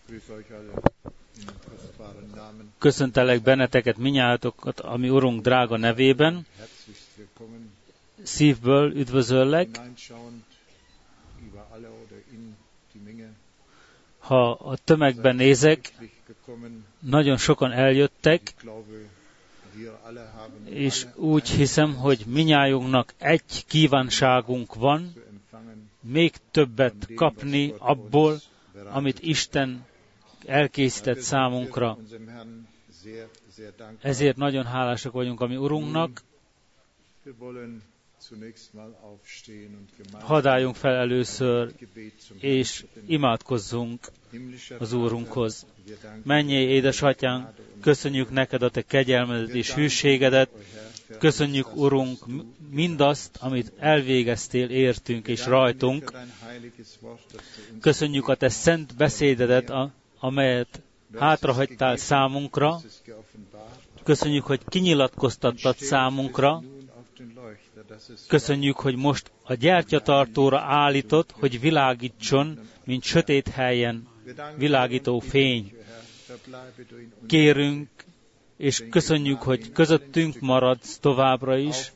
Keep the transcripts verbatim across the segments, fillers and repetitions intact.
Köszöntelek benneteket, minnyájatokat, ami Urunk drága nevében. Szívből üdvözöllek. Ha a tömegben nézek, nagyon sokan eljöttek, és úgy hiszem, hogy minnyájunknak egy kívánságunk van, még többet kapni abból, amit Isten elkészített számunkra. Ezért nagyon hálásak vagyunk a mi Urunknak. Hadd álljunk fel először, és imádkozzunk az Úrunkhoz. Menjél, édesatyánk, köszönjük neked a te kegyelmedet és hűségedet, köszönjük, Urunk, mindazt, amit elvégeztél értünk és rajtunk. Köszönjük a te szent beszédedet, amelyet hátrahagytál számunkra. Köszönjük, hogy kinyilatkoztattad számunkra. Köszönjük, hogy most a gyertyatartóra állított, hogy világítson, mint sötét helyen világító fény. Kérünk, és köszönjük, hogy közöttünk maradsz továbbra is.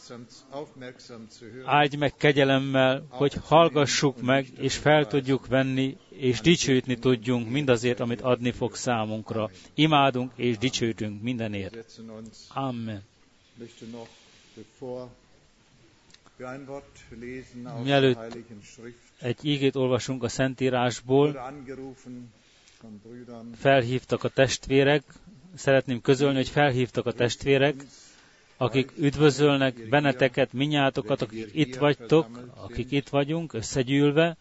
Áldj meg kegyelemmel, hogy hallgassuk meg, és fel tudjuk venni, és dicsőítni tudjunk mindazért, amit adni fog számunkra. Imádunk és dicsőítünk mindenért. Amen. Mielőtt egy ígét olvasunk a Szentírásból, felhívtak a testvérek, szeretném közölni, hogy felhívtak a testvérek, akik üdvözölnek benneteket, minnyátokat, akik itt vagytok, akik itt vagyunk, összegyűlve,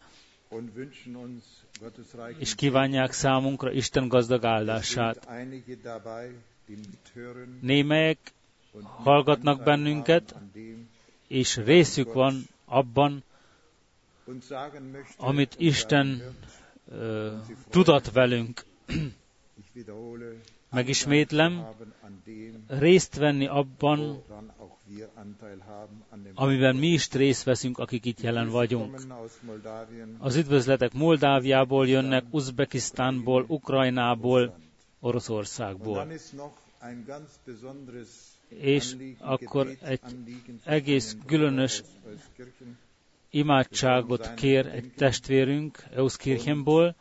és kívánják számunkra Isten gazdag áldását. Némelyek hallgatnak bennünket, és részük van abban, amit Isten uh, tudat velünk. Megismétlem, részt venni abban, amiben mi is részt veszünk, akik itt jelen vagyunk. Az üdvözletek Moldáviából jönnek, Uzbekisztánból, Ukrajnából, Oroszországból. És akkor egy egész különös imádságot kér egy testvérünk Euskirchenból,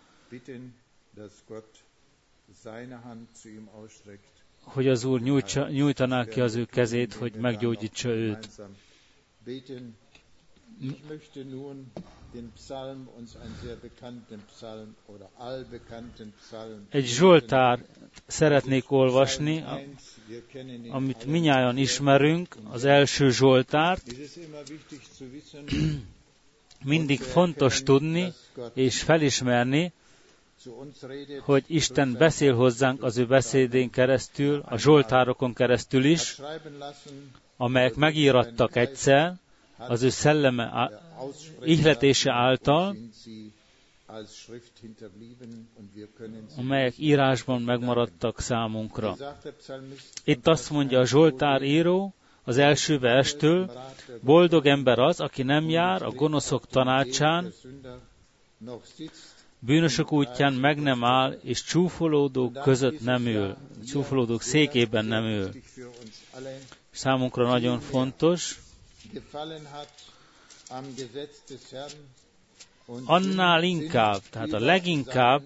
hogy az Úr nyújtsa, nyújtaná ki az ő kezét, hogy meggyógyítsa őt. Egy Zsoltárt szeretnék olvasni, amit minnyájan ismerünk, az első Zsoltárt. Mindig fontos tudni és felismerni, hogy Isten beszél hozzánk az ő beszédén keresztül, a Zsoltárokon keresztül is, amelyek megírattak egyszer, az ő szelleme ihletése által, amelyek írásban megmaradtak számunkra. Itt azt mondja a Zsoltár író, az első verstől, boldog ember az, aki nem jár a gonoszok tanácsán, bűnösök útján meg nem áll, és csúfolódók között nem ül, csúfolódók székében nem ül. Számunkra nagyon fontos. Annál inkább, tehát a leginkább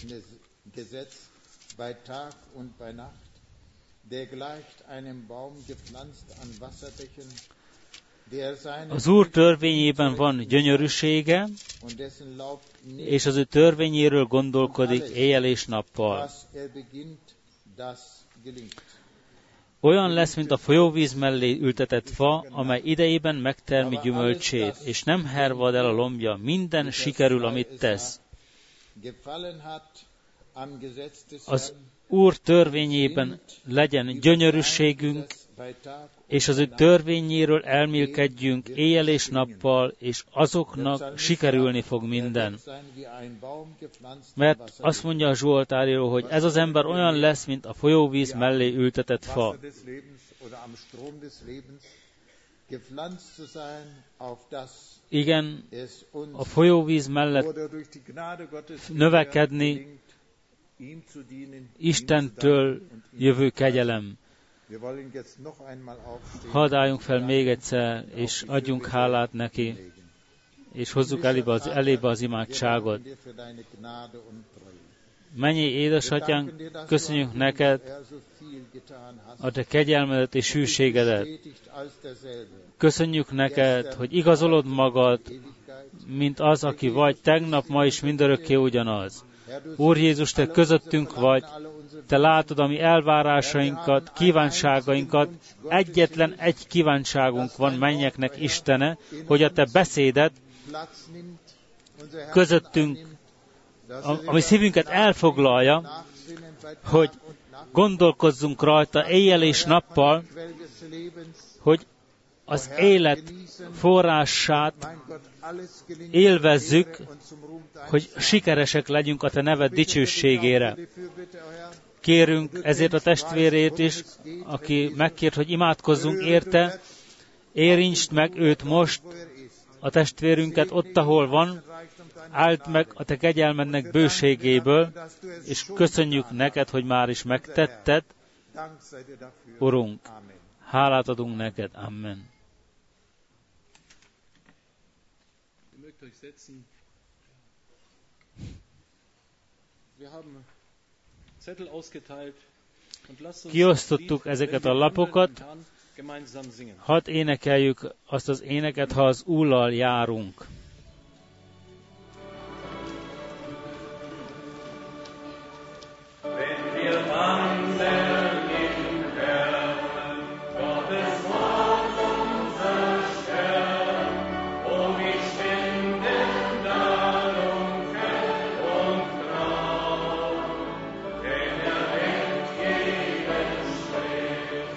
az Úr törvényében van gyönyörűsége, és az ő törvényéről gondolkodik éjjel és nappal. Olyan lesz, mint a folyóvíz mellé ültetett fa, amely idejében megtermi gyümölcsét, és nem hervad el a lombja, minden sikerül, amit tesz. Az Úr törvényében legyen gyönyörűségünk, és az ő törvényéről elmélkedjünk éjjel és nappal, és azoknak sikerülni fog minden. Mert azt mondja a Zsoltáríró, hogy ez az ember olyan lesz, mint a folyóvíz mellé ültetett fa. Igen, a folyóvíz mellett növekedni, Istentől jövő kegyelem. Hadd álljunk fel még egyszer, és adjunk hálát neki, és hozzuk elébe az, elébe az imádságot. Mennyi édesatyánk, köszönjük neked a te kegyelmedet és hűségedet. Köszönjük neked, hogy igazolod magad, mint az, aki vagy tegnap, ma is mindörökké ugyanaz. Úr Jézus, te közöttünk vagy, te látod a mi elvárásainkat, kívánságainkat. Egyetlen egy kívánságunk van, mennyeknek Istene, hogy a te beszédet közöttünk, ami szívünket elfoglalja, hogy gondolkozzunk rajta éjjel és nappal, hogy az élet forrását élvezzük, hogy sikeresek legyünk a te neved dicsőségére. Kérünk ezért a testvérét is, aki megkért, hogy imádkozzunk érte, érintsd meg őt most, a testvérünket ott, ahol van, áld meg a te kegyelmednek bőségéből, és köszönjük neked, hogy már is megtetted, Urunk. Hálát adunk neked. Amen. Kiosztottuk ezeket a lapokat, hadd énekeljük azt az éneket, ha az Úrral járunk.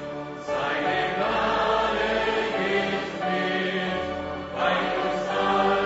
Bye.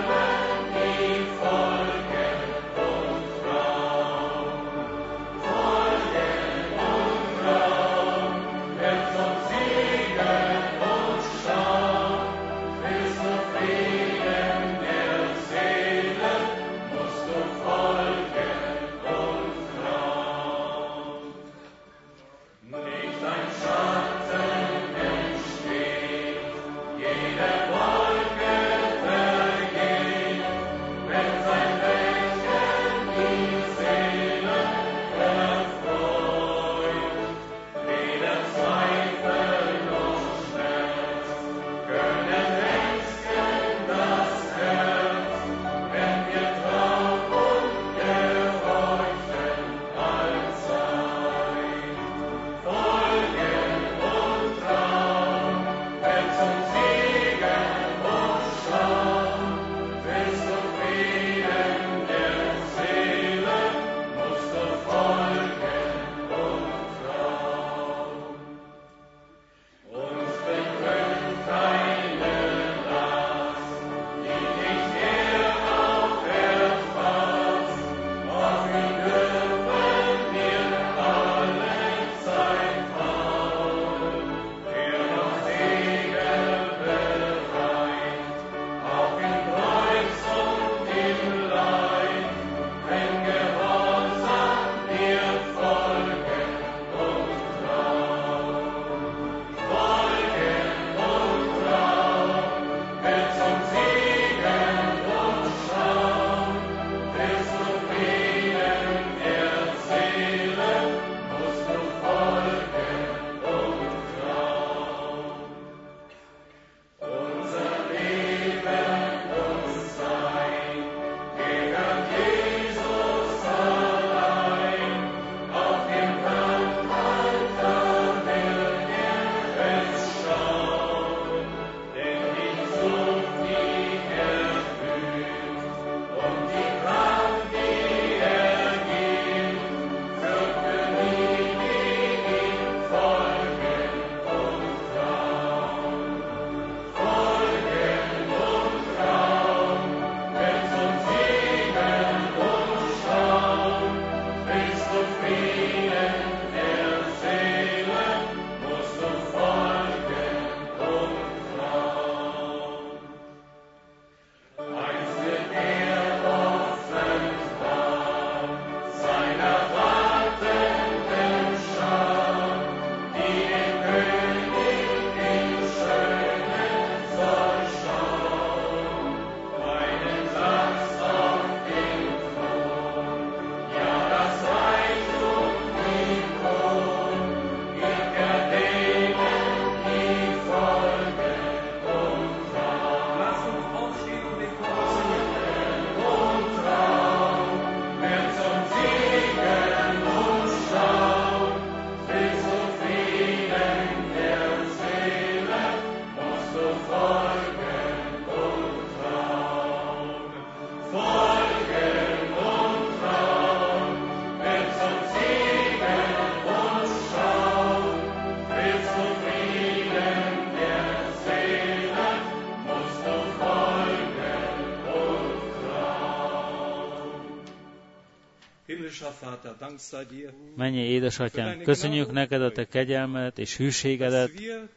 Mennyei édesatyánk, köszönjük neked a te kegyelmedet és hűségedet,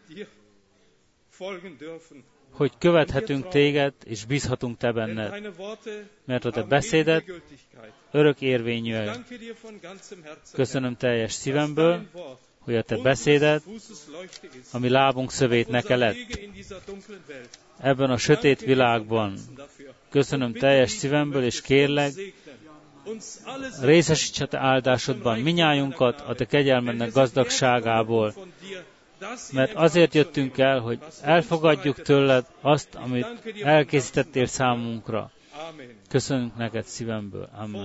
hogy követhetünk téged, és bízhatunk te benned, mert a te beszéded örök érvényű. Köszönöm teljes szívemből, hogy a te beszéded, ami lábunk szövét neke lett ebben a sötét világban. Köszönöm teljes szívemből, és kérlek, részesíts a te áldásodban minnyájunkat a te kegyelmednek gazdagságából, mert azért jöttünk el, hogy elfogadjuk tőled azt, amit elkészítettél számunkra. Köszönünk neked szívemből. Amen.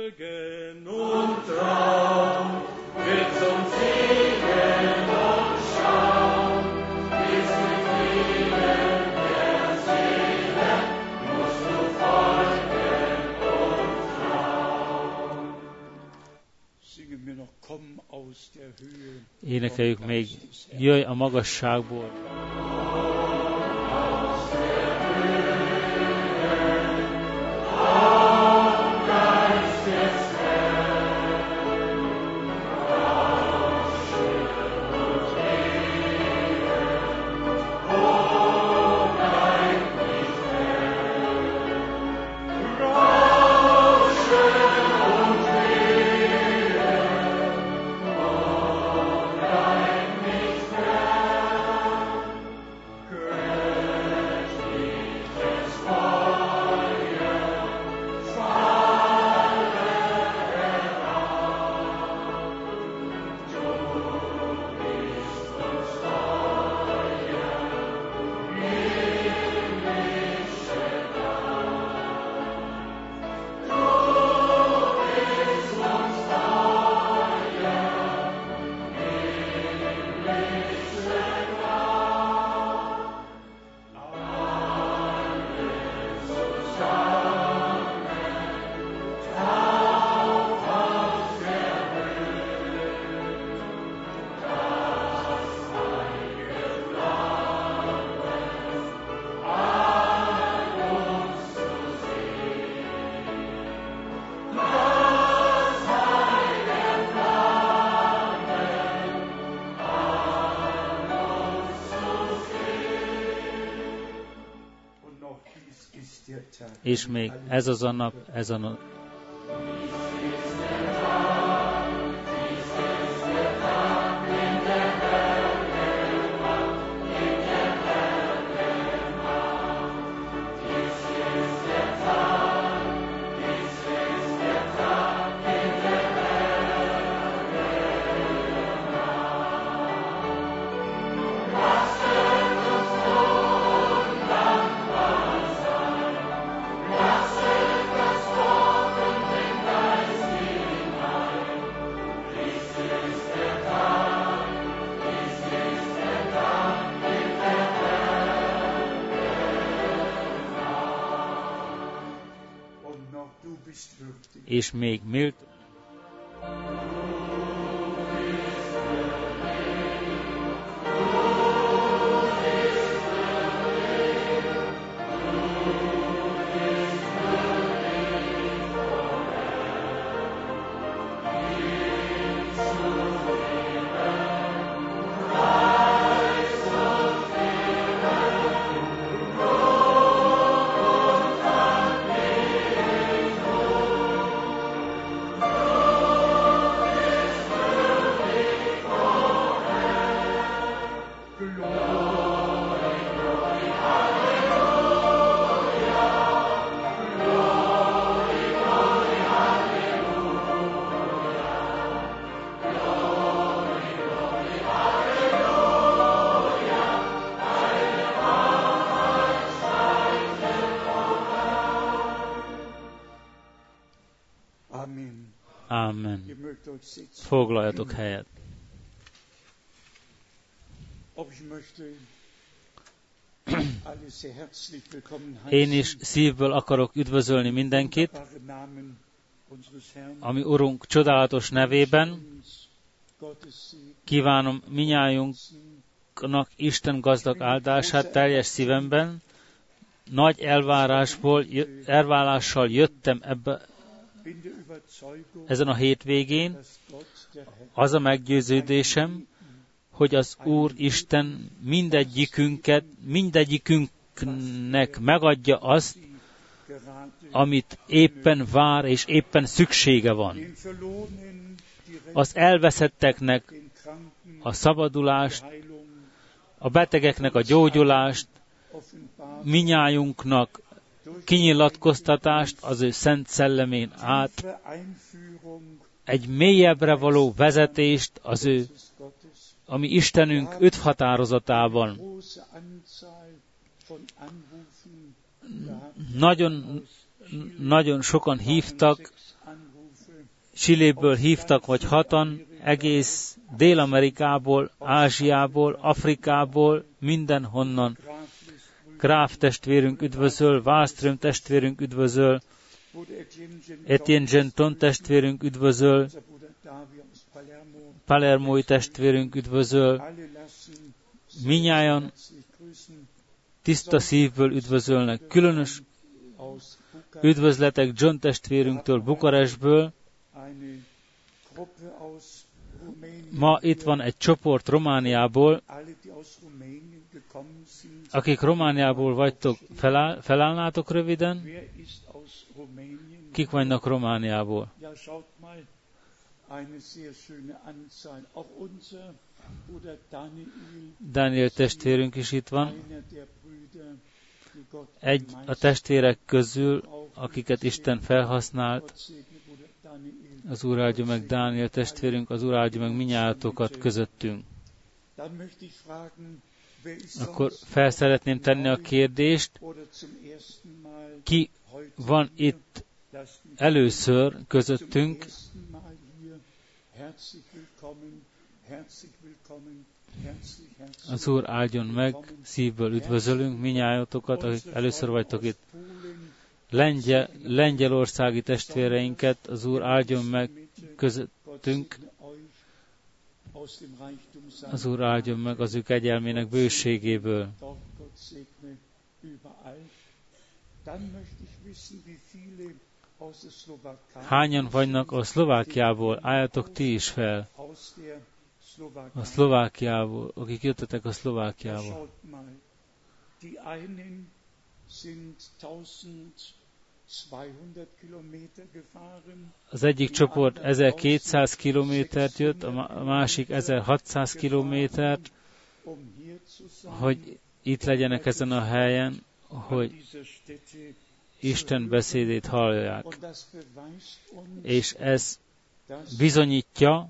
Énekeljük még, jöjj a magasságból. És még ez az a nap, ez a nap. És még milt. Amen. Foglaljatok helyet. Én is szívből akarok üdvözölni mindenkit, ami Urunk csodálatos nevében. Kívánom minnyájunknak Isten gazdag áldását teljes szívemben. Nagy elvárásból, elvárással jöttem ebbe ezen a hétvégén az a meggyőződésem, hogy az Úr Isten mindegyikünket, mindegyikünknek megadja azt, amit éppen vár és éppen szüksége van. Az elveszetteknek a szabadulást, a betegeknek a gyógyulást, minnyájunknak kinyilatkoztatást az ő szent szellemén át, egy mélyebbre való vezetést az ő, ami Istenünk öt határozatában. Nagyon, nagyon sokan hívtak, Chiléből hívtak, vagy hatan, egész Dél-Amerikából, Ázsiából, Afrikából, mindenhonnan. Gráf testvérünk üdvözöl, Wallström testvérünk üdvözöl, Etienne Genton testvérünk üdvözöl, Palermói testvérünk üdvözöl, minnyájan tiszta szívből üdvözölnek. Különös üdvözletek John testvérünktől Bukarestből. Ma itt van egy csoport Romániából. Akik Romániából vagytok, feláll, felállnátok röviden? Kik vannak Romániából? Daniel testvérünk is itt van. Egy a testvérek közül, akiket Isten felhasznált, az Úr áldja meg Dániel testvérünk, az Úr áldja meg minnyájatokat közöttünk. Akkor fel szeretném tenni a kérdést, ki van itt először közöttünk? Az Úr áldjon meg, szívből üdvözölünk minnyájatokat, akik először vagytok itt. Lengyel, lengyelországi testvéreinket az Úr áldjon meg közöttünk. Az Úr áldjon meg az ő kegyelmének bőségéből. Hányan vannak a Szlovákiából? Álljatok ti is fel. A Szlovákiából, akik jöttetek a Szlovákiából. Az egyik csoport ezerkétszáz kilométert jött, a másik ezerhatszáz kilométert, hogy itt legyenek ezen a helyen, hogy Isten beszédét hallják. És ez bizonyítja,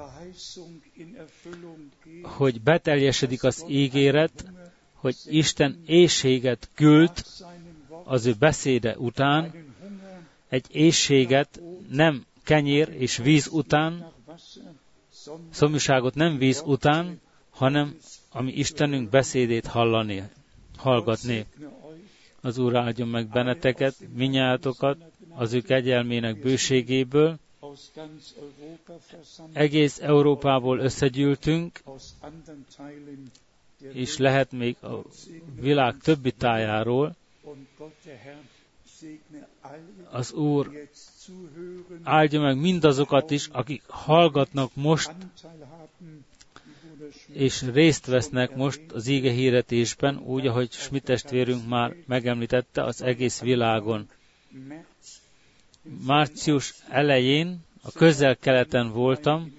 hogy beteljesedik az ígéret, hogy Isten éhséget küld az ő beszéde után, egy éhséget nem kenyér és víz után, szomjúságot nem víz után, hanem ami Istenünk beszédét hallani, hallgatni. Az Úr áldjon meg benneteket, minnyájatokat, az ő kegyelmének bőségéből. Egész Európából összegyűltünk, és lehet még a világ többi tájáról. Az Úr áldja meg mindazokat is, akik hallgatnak most, és részt vesznek most az íge hirdetésben, úgy, ahogy Schmidt testvérünk már megemlítette, az egész világon. Március elején a Közel-Keleten voltam,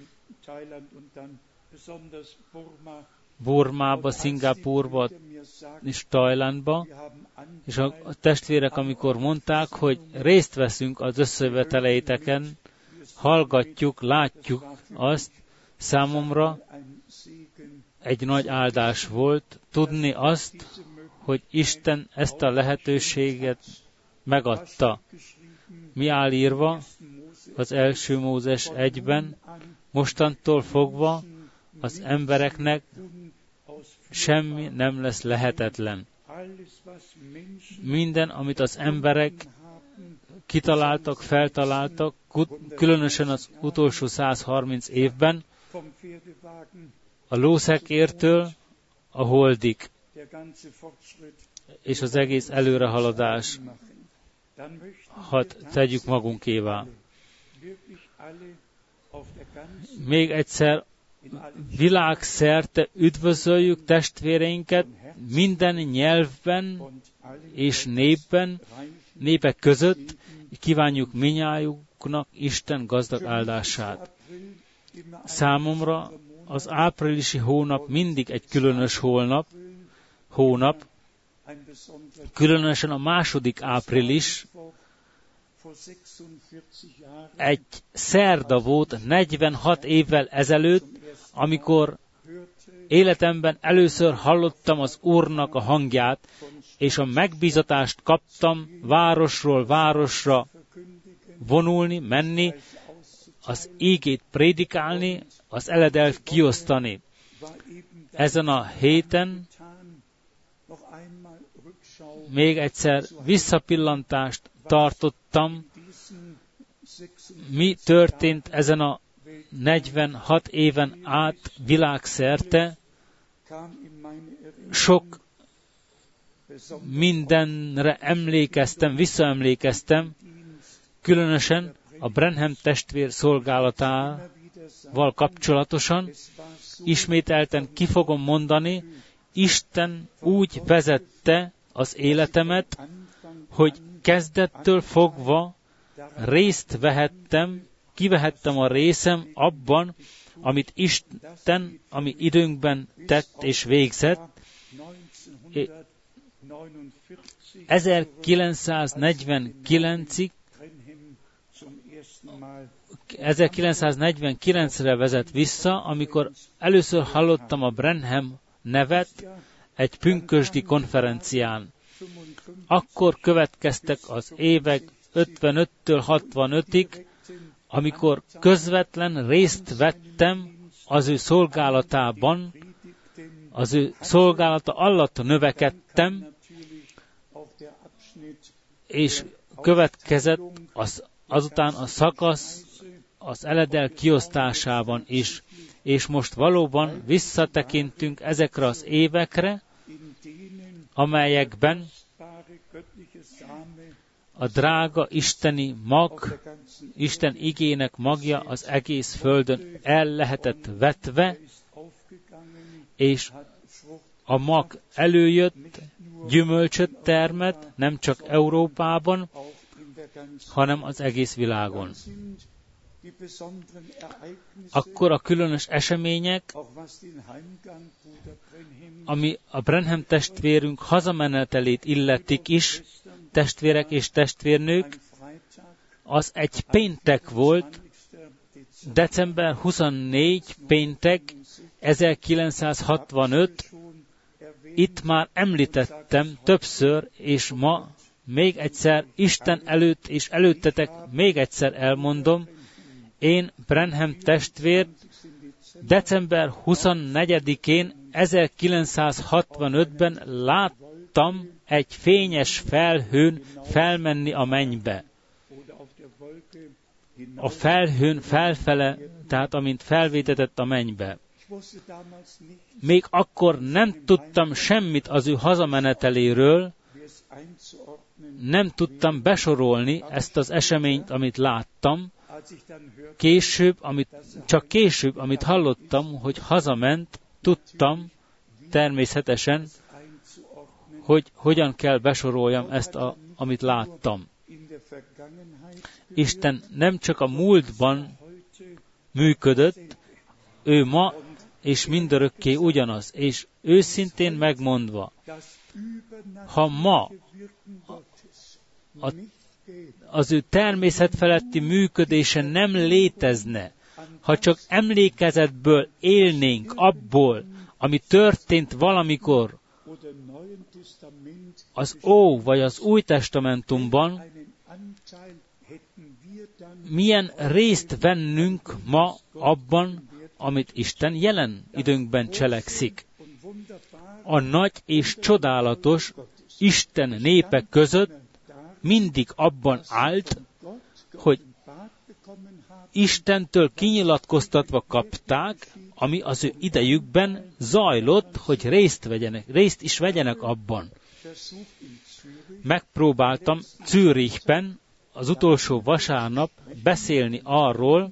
Burmába, Szingapúrba és Tajlandba, és a testvérek, amikor mondták, hogy részt veszünk az összejöveteleiteken, hallgatjuk, látjuk azt, számomra egy nagy áldás volt tudni azt, hogy Isten ezt a lehetőséget megadta. Mi áll írva az első Mózes egyben, mostantól fogva az embereknek semmi nem lesz lehetetlen. Minden, amit az emberek kitaláltak, feltaláltak, különösen az utolsó százharminc évben, a lószekértől a holdig, és az egész előrehaladás, hadd tegyük magunkévá. Még egyszer világszerte üdvözöljük testvéreinket minden nyelvben és népben, népek között, kívánjuk minnyájuknak Isten gazdag áldását. Számomra az áprilisi hónap mindig egy különös hónap, hónap, különösen a második április, egy szerda volt negyvenhat évvel ezelőtt, amikor életemben először hallottam az Úrnak a hangját, és a megbízatást kaptam városról városra vonulni, menni, az ígét prédikálni, az eledelt kiosztani. Ezen a héten még egyszer visszapillantást tartottam, mi történt ezen a negyvenhat éven át világszerte. Sok mindenre emlékeztem, visszaemlékeztem, különösen a Branham testvér szolgálatával kapcsolatosan. Ismételten ki fogom mondani, Isten úgy vezette az életemet, hogy kezdettől fogva részt vehettem, kivehettem a részem abban, amit Isten, ami időnkben tett és végzett. ezerkilencszáznegyvenkilencig ezerkilencszáznegyvenkilencre vezet vissza, amikor először hallottam a Branham nevet egy pünkösdi konferencián. Akkor következtek az évek ötvenöttől hatvanötig, amikor közvetlen részt vettem az ő szolgálatában, az ő szolgálata alatt növekedtem, és következett az, azután a szakasz az eledel kiosztásában is. És most valóban visszatekintünk ezekre az évekre, amelyekben a drága isteni mag, Isten igének magja az egész földön el lehetett vetve, és a mag előjött, gyümölcsöt termett, nem csak Európában, hanem az egész világon. Akkor a különös események, ami a Branham testvérünk hazamenetelét illetik is, testvérek és testvérnők, az egy péntek volt, december huszonnégy péntek, ezerkilencszázhatvanöt, itt már említettem többször, és ma még egyszer Isten előtt és előttetek még egyszer elmondom, én Branham testvér december huszonnegyedikén ezerkilencszázhatvanötben láttam egy fényes felhőn felmenni a mennybe. A felhőn felfele, tehát amint felvétetett a mennybe. Még akkor nem tudtam semmit az ő hazameneteléről, nem tudtam besorolni ezt az eseményt, amit láttam. Később, amit, csak később, amit hallottam, hogy hazament, tudtam természetesen, hogy hogyan kell besoroljam ezt, a, amit láttam. Isten nem csak a múltban működött, ő ma és mindörökké ugyanaz, és őszintén megmondva, ha ma a, az ő természet feletti működése nem létezne, ha csak emlékezetből élnénk abból, ami történt valamikor az Ó vagy az Új Testamentumban, milyen részt vennünk ma abban, amit Isten jelen időnkben cselekszik. A nagy és csodálatos Isten népek között mindig abban állt, hogy Istentől kinyilatkoztatva kapták, ami az ő idejükben zajlott, hogy részt, vegyenek, részt is vegyenek abban. Megpróbáltam Zürichben, az utolsó vasárnap beszélni arról,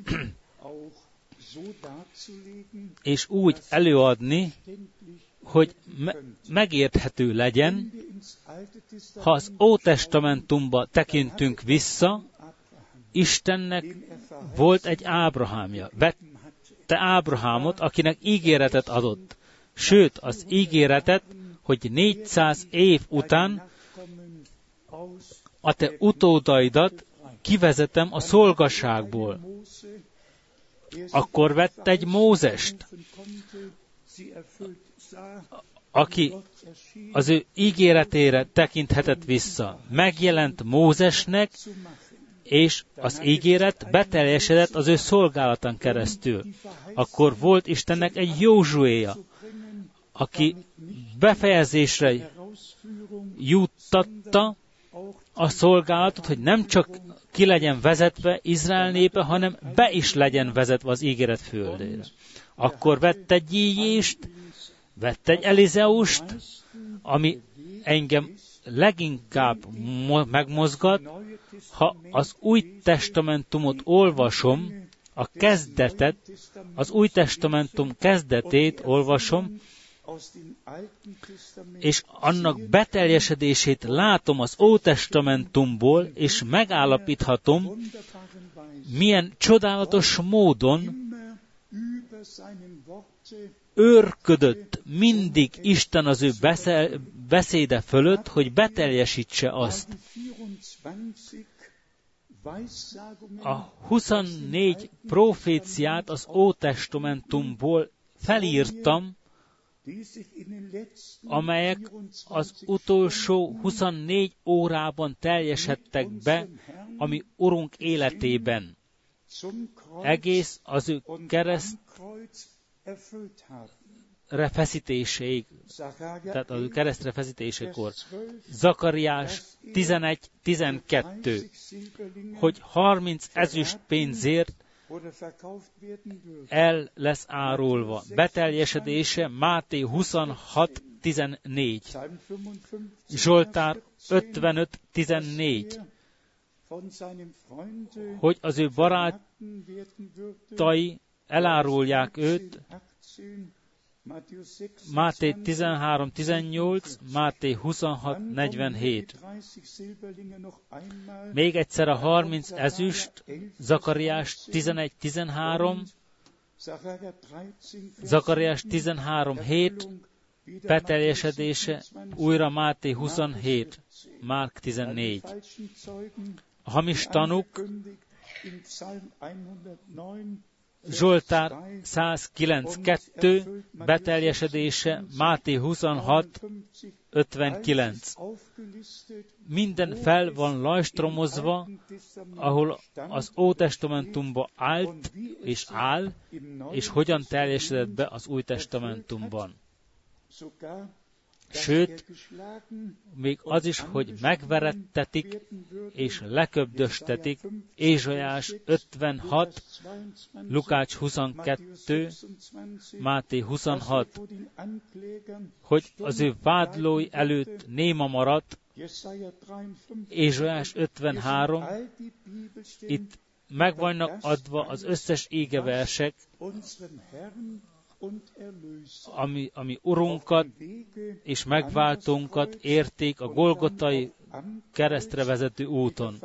és úgy előadni, hogy me- megérthető legyen, ha az Ótestamentumba tekintünk vissza, Istennek volt egy Ábrahámja. Vette Ábrahámot, akinek ígéretet adott. Sőt, az ígéretet, hogy négyszáz év után a te utódaidat kivezetem a szolgaságból. Akkor vett egy Mózest, aki az ő ígéretére tekinthetett vissza. Megjelent Mózesnek, és az ígéret beteljesedett az ő szolgálatán keresztül. Akkor volt Istennek egy Józsuéja, aki befejezésre juttatta a szolgálatot, hogy nem csak ki legyen vezetve Izrael népe, hanem be is legyen vezetve az ígéret földére. Akkor vett egy Jíjést, vett egy Elizeust, ami engem leginkább megmozgat, ha az Új Testamentumot olvasom, a kezdetet, az Új Testamentum kezdetét olvasom, és annak beteljesedését látom az Ótestamentumból, és megállapíthatom, milyen csodálatos módon őrködött mindig Isten az ő beszéde fölött, hogy beteljesítse azt. A huszonnégy proféciát az Ótestamentumból felírtam, amelyek az utolsó huszonnégy órában teljesedtek be a mi Urunk életében. Egész az ő keresztre feszítéséig, tehát az ő keresztre feszítésekor. Zakariás tizenegy tizenkettő, hogy harminc ezüst pénzért el lesz árulva. Beteljesedése Máté huszonhat tizennégy. Zsoltár ötvenöt tizennégy. Hogy az ő barátai elárulják őt. Máté tizenhárom tizennyolc, Máté huszonhat negyvenhét. Még egyszer a harminc ezüst, Zakariás tizenegy tizenhárom, Zakariás tizenhárom hét, beteljesedése, újra Máté huszonhét, Márk tizennégy. A hamis tanúk, Zsoltár százkilenc kettő, beteljesedése, Máté huszonhat ötvenkilenc. Minden fel van lajstromozva, ahol az Ótestamentumban állt és áll, és hogyan teljesedett be az Új Testamentumban. Sőt, még az is, hogy megverettetik és leköbdöstetik, Ézsaiás ötvenhat, Lukács huszonkettő, Máté huszonhat, hogy az ő vádlói előtt néma maradt, Ézsaiás ötvenhárom, itt meg vannak adva az összes égeversek, ami, ami Urunkat és megváltónkat érték a Golgotai keresztre vezető úton.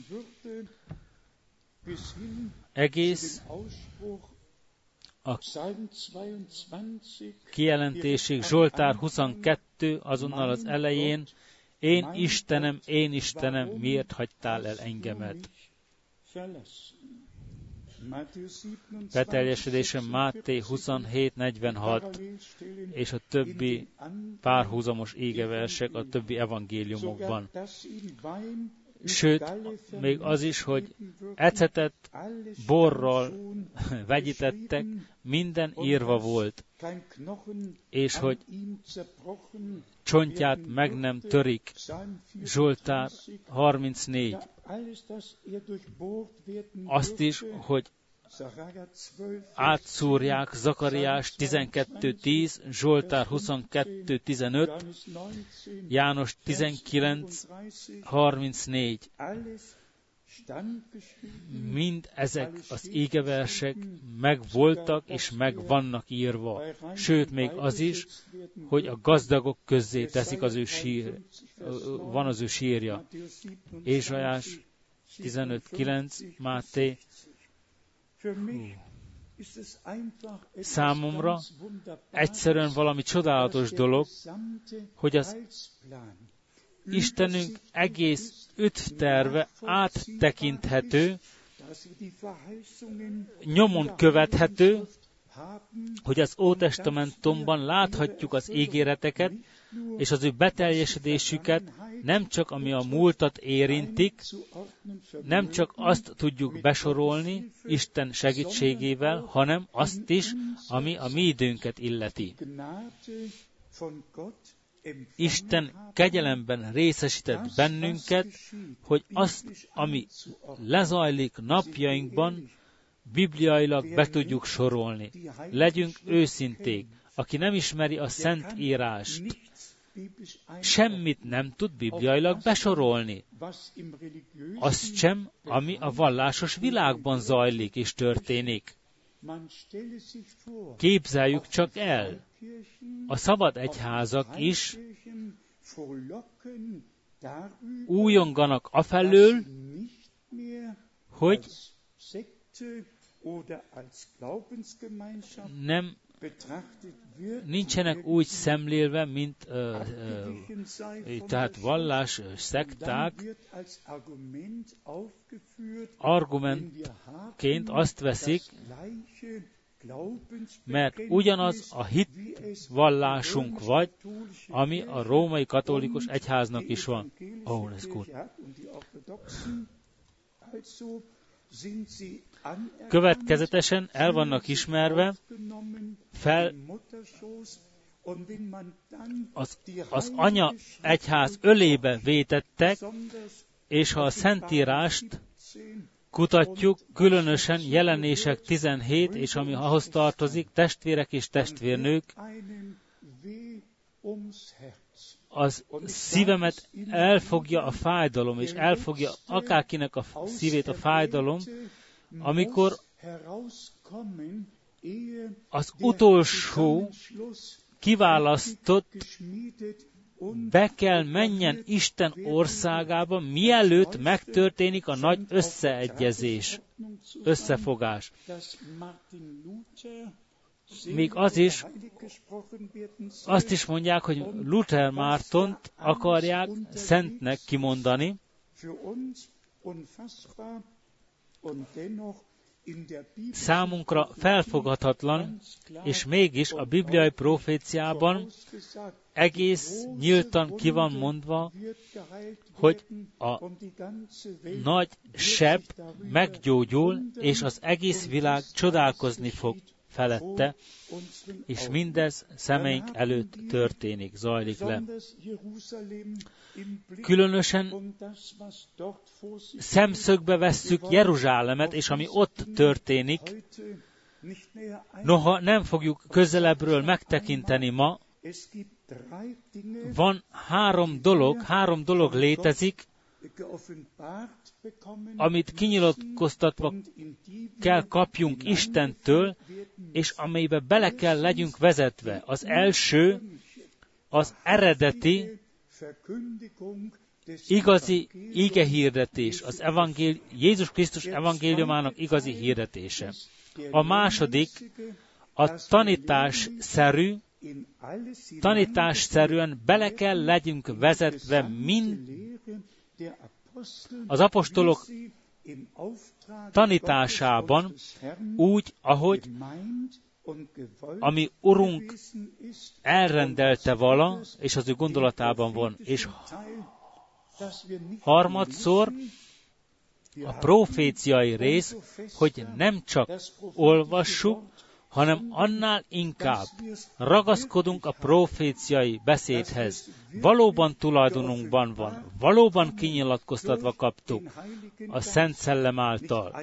Egész a kijelentésig Zsoltár huszonkettő azonnal az elején, én Istenem, én Istenem, miért hagytál el engemet? Beteljesedése Máté huszonhét negyvenhat, és a többi párhuzamos égeversek a többi evangéliumokban. Sőt, még az is, hogy ecetet borral vegyítettek, minden írva volt, és hogy csontját meg nem törik. Zsoltár harmincnégy. Azt is, hogy átszúrják Zakariás tizenkettő tíz, Zsoltár huszonkettő tizenöt, János tizenkilenc harmincnégy. mind ezek az ígeversek megvoltak és meg vannak írva. Sőt, még az is, hogy a gazdagok közzé teszik az ő sír, van az ő sírja. Ézsaiás tizenöt kilenc, Máté. Számomra egyszerűen valami csodálatos dolog, hogy az Istenünk egész ügyterve áttekinthető, nyomon követhető, hogy az Ótestamentumban láthatjuk az ígéreteket, és az ő beteljesedésüket nem csak ami a múltat érintik, nem csak azt tudjuk besorolni Isten segítségével, hanem azt is, ami a mi időnket illeti. Isten kegyelemben részesített bennünket, hogy azt, ami lezajlik napjainkban, bibliailag be tudjuk sorolni. Legyünk őszinték. Aki nem ismeri a Szent Írást, semmit nem tud bibliailag besorolni. Azt sem, ami a vallásos világban zajlik és történik. Képzeljük csak el, a szabad egyházak is újonganak afelől, hogy nem nincsenek úgy szemlélve, mint uh, uh, tehát vallás, szekták, argumentként azt veszik, mert ugyanaz a hitvallásunk vagy, ami a római katolikus egyháznak is van. Oh, ez gut. Következetesen el vannak ismerve, fel az, az anya egyház ölébe vétettek, és ha a Szentírást kutatjuk, különösen Jelenések tizenhét, és ami ahhoz tartozik, testvérek és testvérnők, az szívemet elfogja a fájdalom, és elfogja akárkinek a szívét a fájdalom, amikor az utolsó kiválasztott be kell menjen Isten országába, mielőtt megtörténik a nagy összeegyezés, összefogás. Még az is, azt is mondják, hogy Luther Mártont akarják szentnek kimondani, számunkra felfoghatatlan, és mégis a bibliai proféciában egész nyíltan ki van mondva, hogy a nagy seb meggyógyul, és az egész világ csodálkozni fog felette, és mindez szemeink előtt történik, zajlik le. Különösen szemszögbe vesszük Jeruzsálemet, és ami ott történik, noha nem fogjuk közelebbről megtekinteni ma, van három dolog, három dolog létezik, amit kinyilatkoztatva kell kapjunk Istentől, és amelybe bele kell legyünk vezetve. Az első, az eredeti, igazi igehirdetés, az evangéli- Jézus Krisztus evangéliumának igazi hirdetése. A második, a tanításszerű, tanításszerűen bele kell legyünk vezetve mind az apostolok tanításában, úgy, ahogy ami Urunk elrendelte vala, és az ő gondolatában van. És harmadszor a proféciai rész, hogy nem csak olvassuk, hanem annál inkább ragaszkodunk a proféciai beszédhez. Valóban tulajdonunkban van, valóban kinyilatkoztatva kaptuk a Szent Szellem által.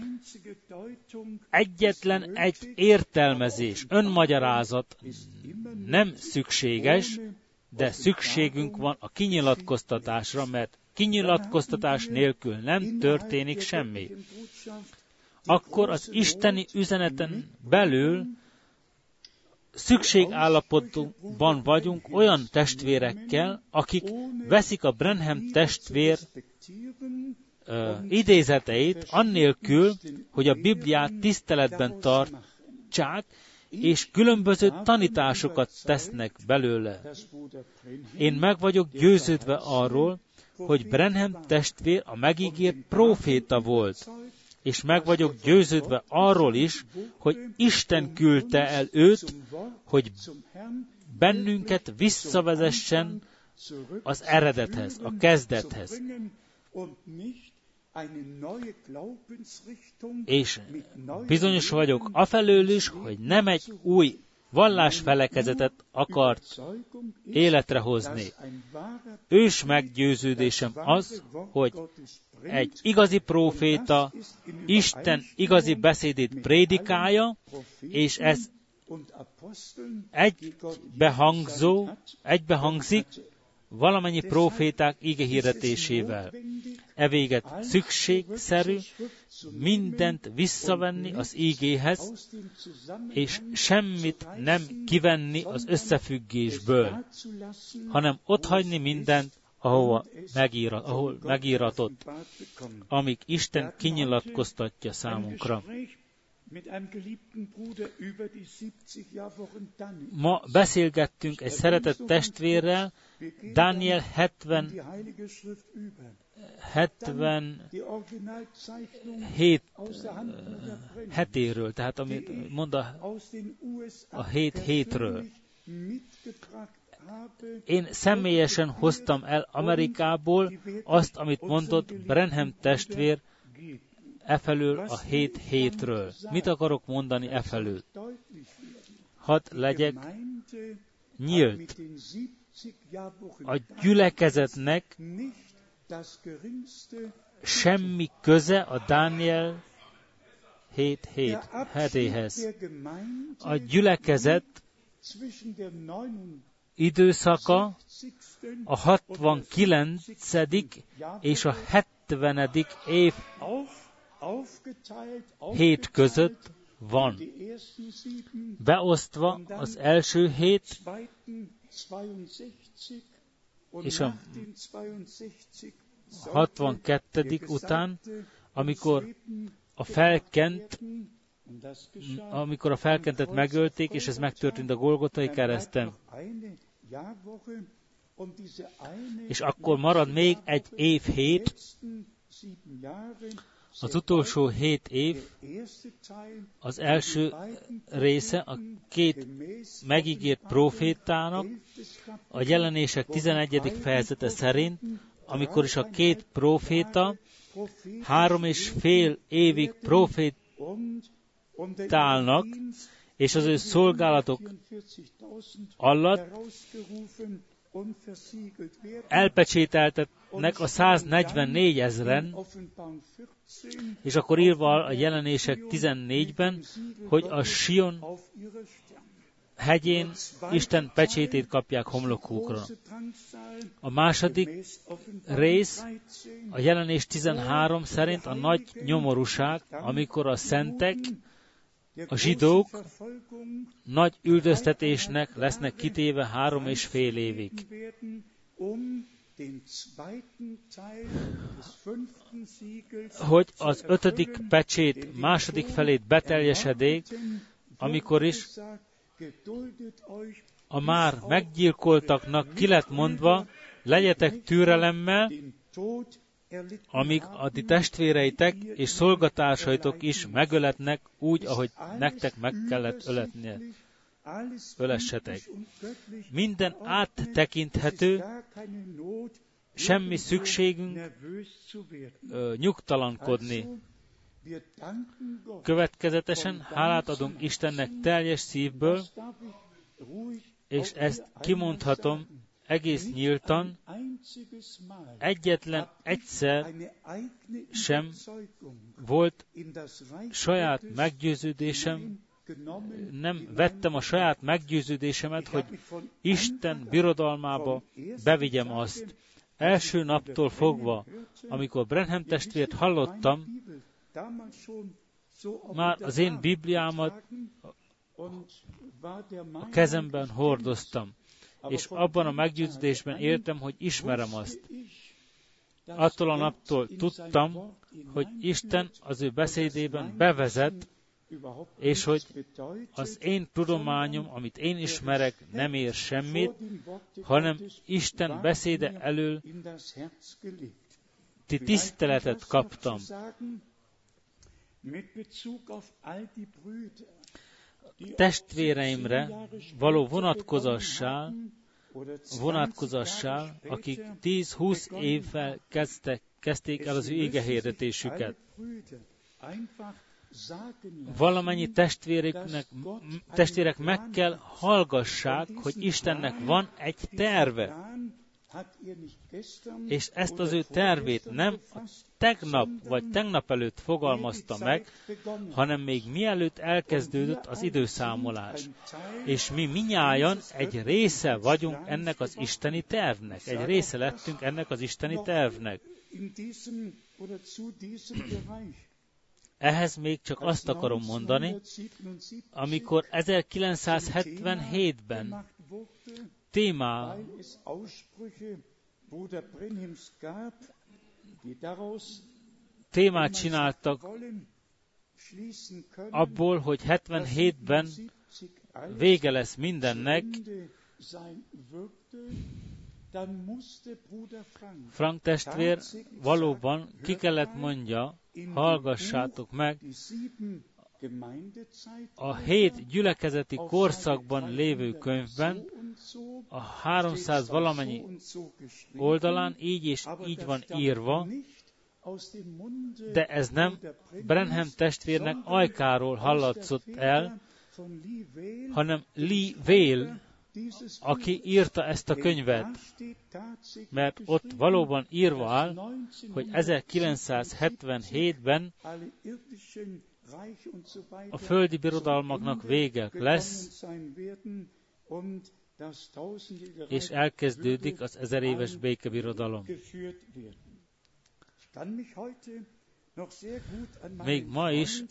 Egyetlen egy értelmezés, önmagyarázat nem szükséges, de szükségünk van a kinyilatkoztatásra, mert kinyilatkoztatás nélkül nem történik semmi. Akkor az isteni üzeneten belül szükségállapotban vagyunk olyan testvérekkel, akik veszik a Branham testvér uh, idézeteit annélkül, hogy a Bibliát tiszteletben tartsák, és különböző tanításokat tesznek belőle. Én meg vagyok győződve arról, hogy Branham testvér a megígért próféta volt, és meg vagyok győződve arról is, hogy Isten küldte el őt, hogy bennünket visszavezessen az eredethez, a kezdethez. És bizonyos vagyok afelől is, hogy nem egy új vallásfelekezetet akart életre hozni. Ős meggyőződésem az, hogy egy igazi próféta Isten igazi beszédét prédikálja, és ez egybehangzó, egybehangzik valamennyi próféták igehirdetésével. E véget szükségszerű mindent visszavenni az ígéhez, és semmit nem kivenni az összefüggésből, hanem otthagyni mindent, ahova megírat, ahol megíratott, amíg Isten kinyilatkoztatja számunkra. Ma beszélgettünk egy szeretett testvérrel, Dániel hetvenhét hetéről, tehát amit mond a, a hét hétről. Én személyesen hoztam el Amerikából azt, amit mondott Branham testvér efelől a hét hétről. Mit akarok mondani efelől? Hadd legyek nyílt. A gyülekezetnek semmi köze a Dániel hét hét hetéhez. A gyülekezet időszaka a hatvankilencedik és a hetvenedik év hét között van. Beosztva az első hét és a hatvankettedik után, amikor a felkent, amikor a felkentet megölték, és ez megtörtént a Golgotai kereszten. És akkor marad még egy év hét, az utolsó hét év, az első része a két megígért prófétának, a Jelenések tizenegyedik fejezete szerint, amikor is a két próféta három és fél évig profétálnak, és az ő szolgálatok alatt elpecsételtetnek a száznegyvennégy ezren, és akkor írva a Jelenések tizennégyben, hogy a Sion hegyén Isten pecsétét kapják homlokukra. A második rész, a Jelenés tizenhárom szerint a nagy nyomorúság, amikor a szentek, a zsidók nagy üldöztetésnek lesznek kitéve három és fél évig. Hogy az ötödik pecsét második felét beteljesedék, amikor is a már meggyilkoltaknak ki lett mondva, legyetek türelemmel, amíg a ti testvéreitek és szolgatársaitok is megöletnek úgy, ahogy nektek meg kellett öletnie. Ölessetek. Minden áttekinthető, semmi szükségünk ö, nyugtalankodni. Következetesen hálát adunk Istennek teljes szívből, és ezt kimondhatom egész nyíltan, egyetlen egyszer sem volt saját meggyőződésem, nem vettem a saját meggyőződésemet, hogy Isten birodalmába bevigyem azt. első naptól fogva, amikor Branham testvért hallottam, már az én Bibliámat a kezemben hordoztam, és abban a meggyőződésben éltem, hogy ismerem azt. Attól a naptól tudtam, hogy Isten az ő beszédében bevezet, és hogy az én tudományom, amit én ismerek, nem ér semmit, hanem Isten beszéde elől ti tiszteletet kaptam. Testvéreimre való vonatkozással, vonatkozással, akik tíz-húsz évvel kezdtek, kezdték el az ő igehirdetésüket. Valamennyi testvéreknek, testvérek meg kell hallgassák, hogy Istennek van egy terve. És ezt az ő tervét nem tegnap vagy tegnap előtt fogalmazta meg, hanem még mielőtt elkezdődött az időszámolás. És mi minnyájan egy része vagyunk ennek az isteni tervnek. Egy része lettünk ennek az isteni tervnek. Ehhez még csak azt akarom mondani, amikor ezerkilencszázhetvenhétben témá témát csináltak abból, hogy hetvenhétben vége lesz mindennek, Frank testvér valóban ki kellett mondja, hallgassátok meg, a hét gyülekezeti korszakban lévő könyvben, a háromszáz valamennyi oldalán így és így van írva, de ez nem Branham testvérnek ajkáról hallatszott el, hanem Lee Vail, aki írta ezt a könyvet, mert ott valóban írva áll, hogy ezerkilencszázhetvenhétben a földi birodalmaknak vége lesz, és elkezdődik az ezer éves békebirodalom. Még ma is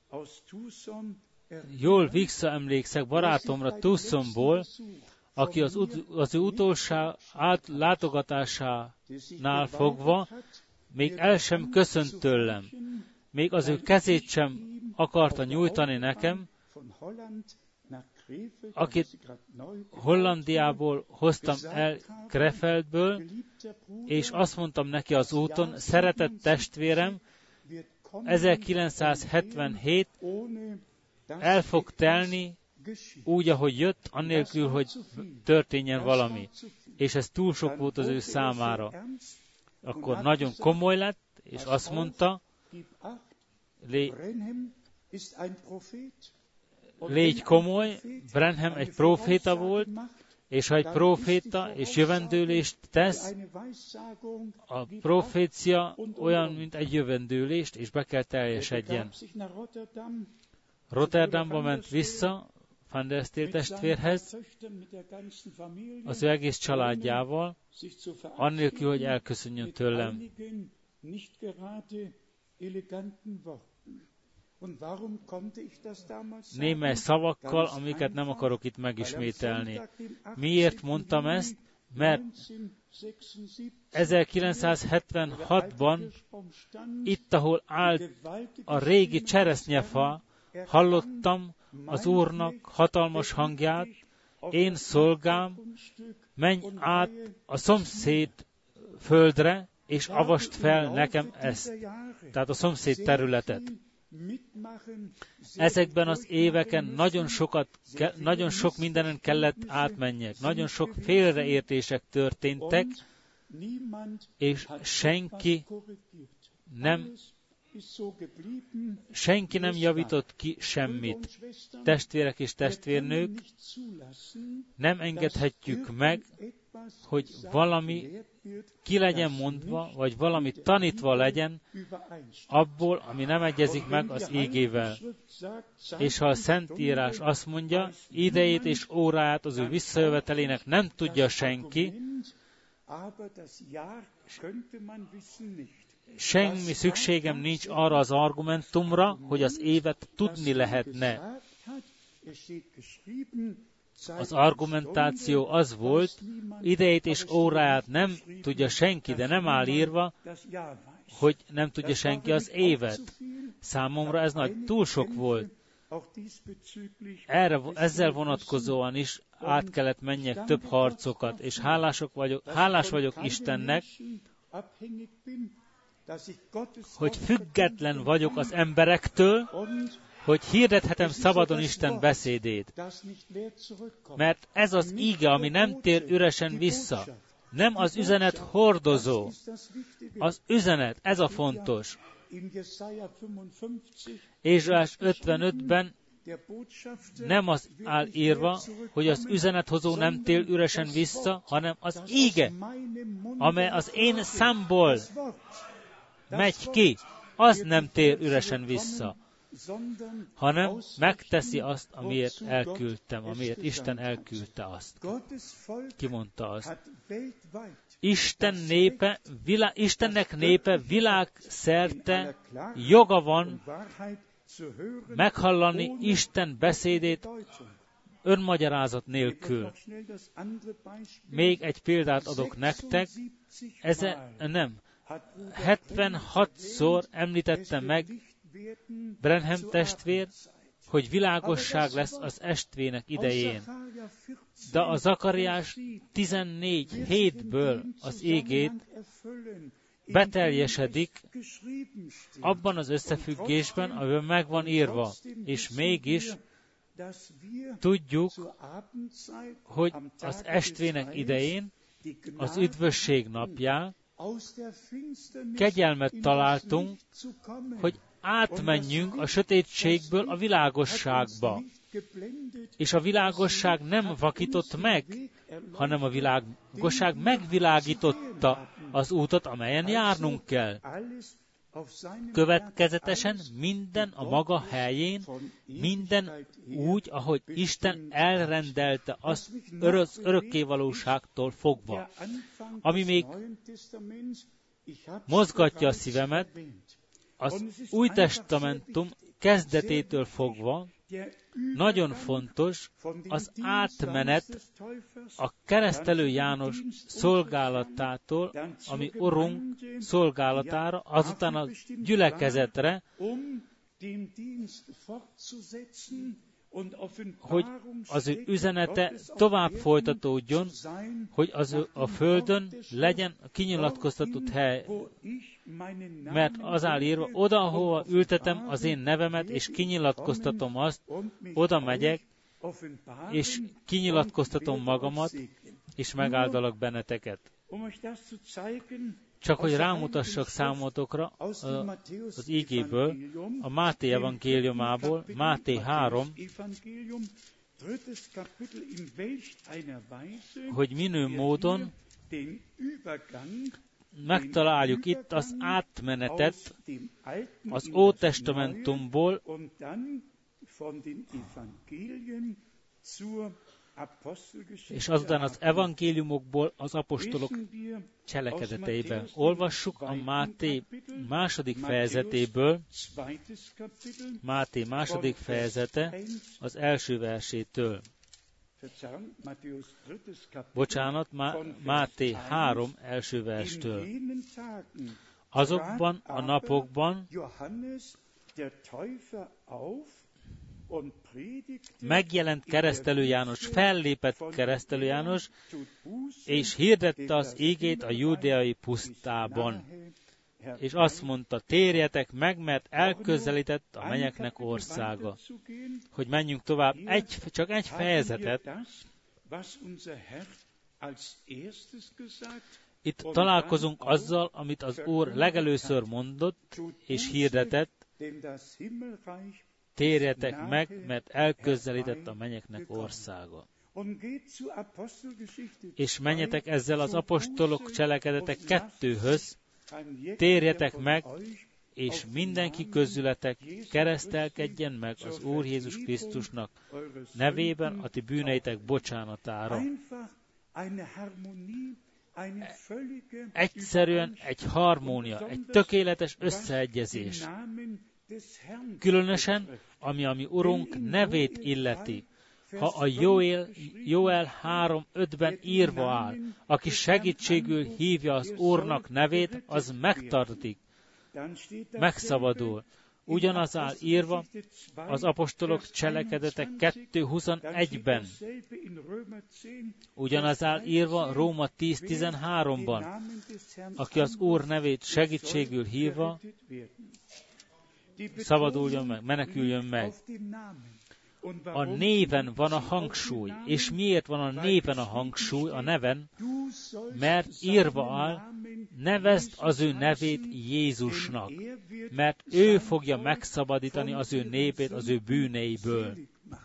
jól visszaemlékszek barátomra Tucsonból, aki az, ut- az ő utolsó át- látogatásánál fogva még el sem köszönt tőlem. Még az ő kezét sem akarta nyújtani nekem, akit Hollandiából hoztam el Krefeldből, és azt mondtam neki az úton, szeretett testvérem, ezerkilencszázhetvenhét el fog telni úgy, ahogy jött, annélkül, hogy történjen valami. És ez túl sok volt az ő számára. Akkor nagyon komoly lett, és azt mondta, lé, légy komoly, Branham egy próféta volt, és ha egy próféta és jövendőlést tesz, a profécia olyan, mint egy jövendőlést, és be kell teljesedjen. Rotterdamba ment vissza, Van der Steel testvérhez, az ő egész családjával, annélkül, hogy elköszönjön tőlem. Némely szavakkal, amiket nem akarok itt megismételni. Miért mondtam ezt? Mert ezerkilencszázhetvenhatban, itt, ahol állt a régi cseresznyefa, hallottam az Úrnak hatalmas hangját, én szolgám, menj át a szomszéd földre, és avasd fel nekem ezt, tehát a szomszéd területet. Ezekben az éveken nagyon sokat, nagyon sok mindenen kellett átmenjek, nagyon sok félreértések történtek, és senki nem Senki nem javított ki semmit. Testvérek és testvérnők, nem engedhetjük meg, hogy valami ki legyen mondva, vagy valami tanítva legyen abból, ami nem egyezik meg az ígével. És ha a Szentírás azt mondja, idejét és óráját az ő visszajövetelének nem tudja senki, Semmi szükségem nincs arra az argumentumra, hogy az évet tudni lehetne. Az argumentáció az volt, idejét és óráját nem tudja senki, de nem áll írva, hogy nem tudja senki az évet. Számomra ez nagy túl sok volt. Erre, ezzel vonatkozóan is át kellett menjek több harcokat, és hálások vagyok, hálás vagyok Istennek, hogy független vagyok az emberektől, hogy hirdethetem szabadon Isten beszédét. Mert ez az íge, ami nem tér üresen vissza. Nem az üzenet hordozó. Az üzenet, ez a fontos. Ézsaiás ötvenötben nem az áll írva, hogy az üzenethozó nem tér üresen vissza, hanem az íge, amely az én számból megy ki, az nem tér üresen vissza, hanem megteszi azt, amiért elküldtem, amiért Isten elküldte azt. Ki mondta azt? Isten népe, vilá, Istennek népe világszerte joga van meghallani Isten beszédét önmagyarázat nélkül. Még egy példát adok nektek, ezen nem, hetvenhatszor említette meg Branham testvér, hogy világosság lesz az estvének idején. De a Zakariás tizennégy hétből az ígét beteljesedik abban az összefüggésben, amiben meg van írva. És mégis tudjuk, hogy az estvének idején, az üdvösség napján kegyelmet találtunk, hogy átmenjünk a sötétségből a világosságba. És a világosság nem vakított meg, hanem a világosság megvilágította az útot, amelyen járnunk kell. Következetesen minden a maga helyén, minden úgy, ahogy Isten elrendelte azt örök, örökkévalóságtól fogva. Ami még mozgatja a szívemet, az Új Testamentum kezdetétől fogva nagyon fontos az átmenet a keresztelő János szolgálatától, ami Urunk szolgálatára, azután a gyülekezetre, hogy az ő üzenete tovább folytatódjon, hogy az ő a földön legyen a kinyilatkoztatott hely. Mert az áll írva, oda, ahova ültetem az én nevemet, és kinyilatkoztatom azt, oda megyek, és kinyilatkoztatom magamat, és megáldalak benneteket. Csak hogy rámutassak számotokra az ígéből, a Máté evangéliumából, Máté három, hogy minő módon megtaláljuk itt az átmenetet az Ótestamentumból és azután az evangéliumokból az apostolok cselekedeteibe. Olvassuk a Máté második fejezetéből, Máté második fejezete az első versétől. Bocsánat, Má- Máté három első verstől. Azokban a napokban megjelent keresztelő János, fellépett keresztelő János, és hirdette az ígét a júdeai pusztában. És azt mondta, térjetek meg, mert elközelített a mennyeknek országa. Hogy menjünk tovább, egy, csak egy fejezetet. Itt találkozunk azzal, amit az Úr legelőször mondott és hirdetett, térjetek meg, mert elközelített a mennyeknek országa. És menjetek ezzel az apostolok cselekedetek kettőhöz, térjetek meg, és mindenki közületek keresztelkedjen meg az Úr Jézus Krisztusnak nevében a ti bűneitek bocsánatára. egyszerűen egy harmónia, egy tökéletes összeegyezés. Különösen, ami a mi Urunk nevét illeti. Ha a Joel, Joel három ötben írva áll, aki segítségül hívja az Úrnak nevét, az megtartik, megszabadul. Ugyanaz áll írva az apostolok cselekedetek kettő huszonegyben. Ugyanaz áll írva Róma tíz tizenháromban. Aki az Úr nevét segítségül hívva, szabaduljon meg, meneküljön meg. A néven van a hangsúly. És miért van a néven a hangsúly, a neven? Mert írva áll, nevezd az ő nevét Jézusnak, mert ő fogja megszabadítani az ő népét az ő bűneiből.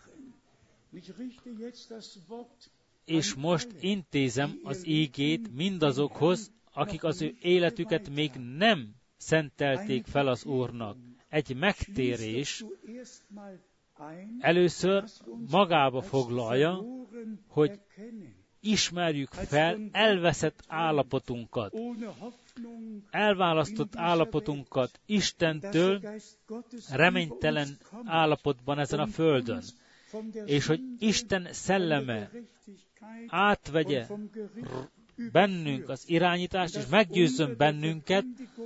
És most intézem az ígét mindazokhoz, akik az ő életüket még nem szentelték fel az Úrnak. Egy megtérés először magába foglalja, hogy ismerjük fel elveszett állapotunkat, elválasztott állapotunkat Istentől reménytelen állapotban ezen a földön, és hogy Isten szelleme átvegye bennünk az irányítást, és meggyőzzön bennünket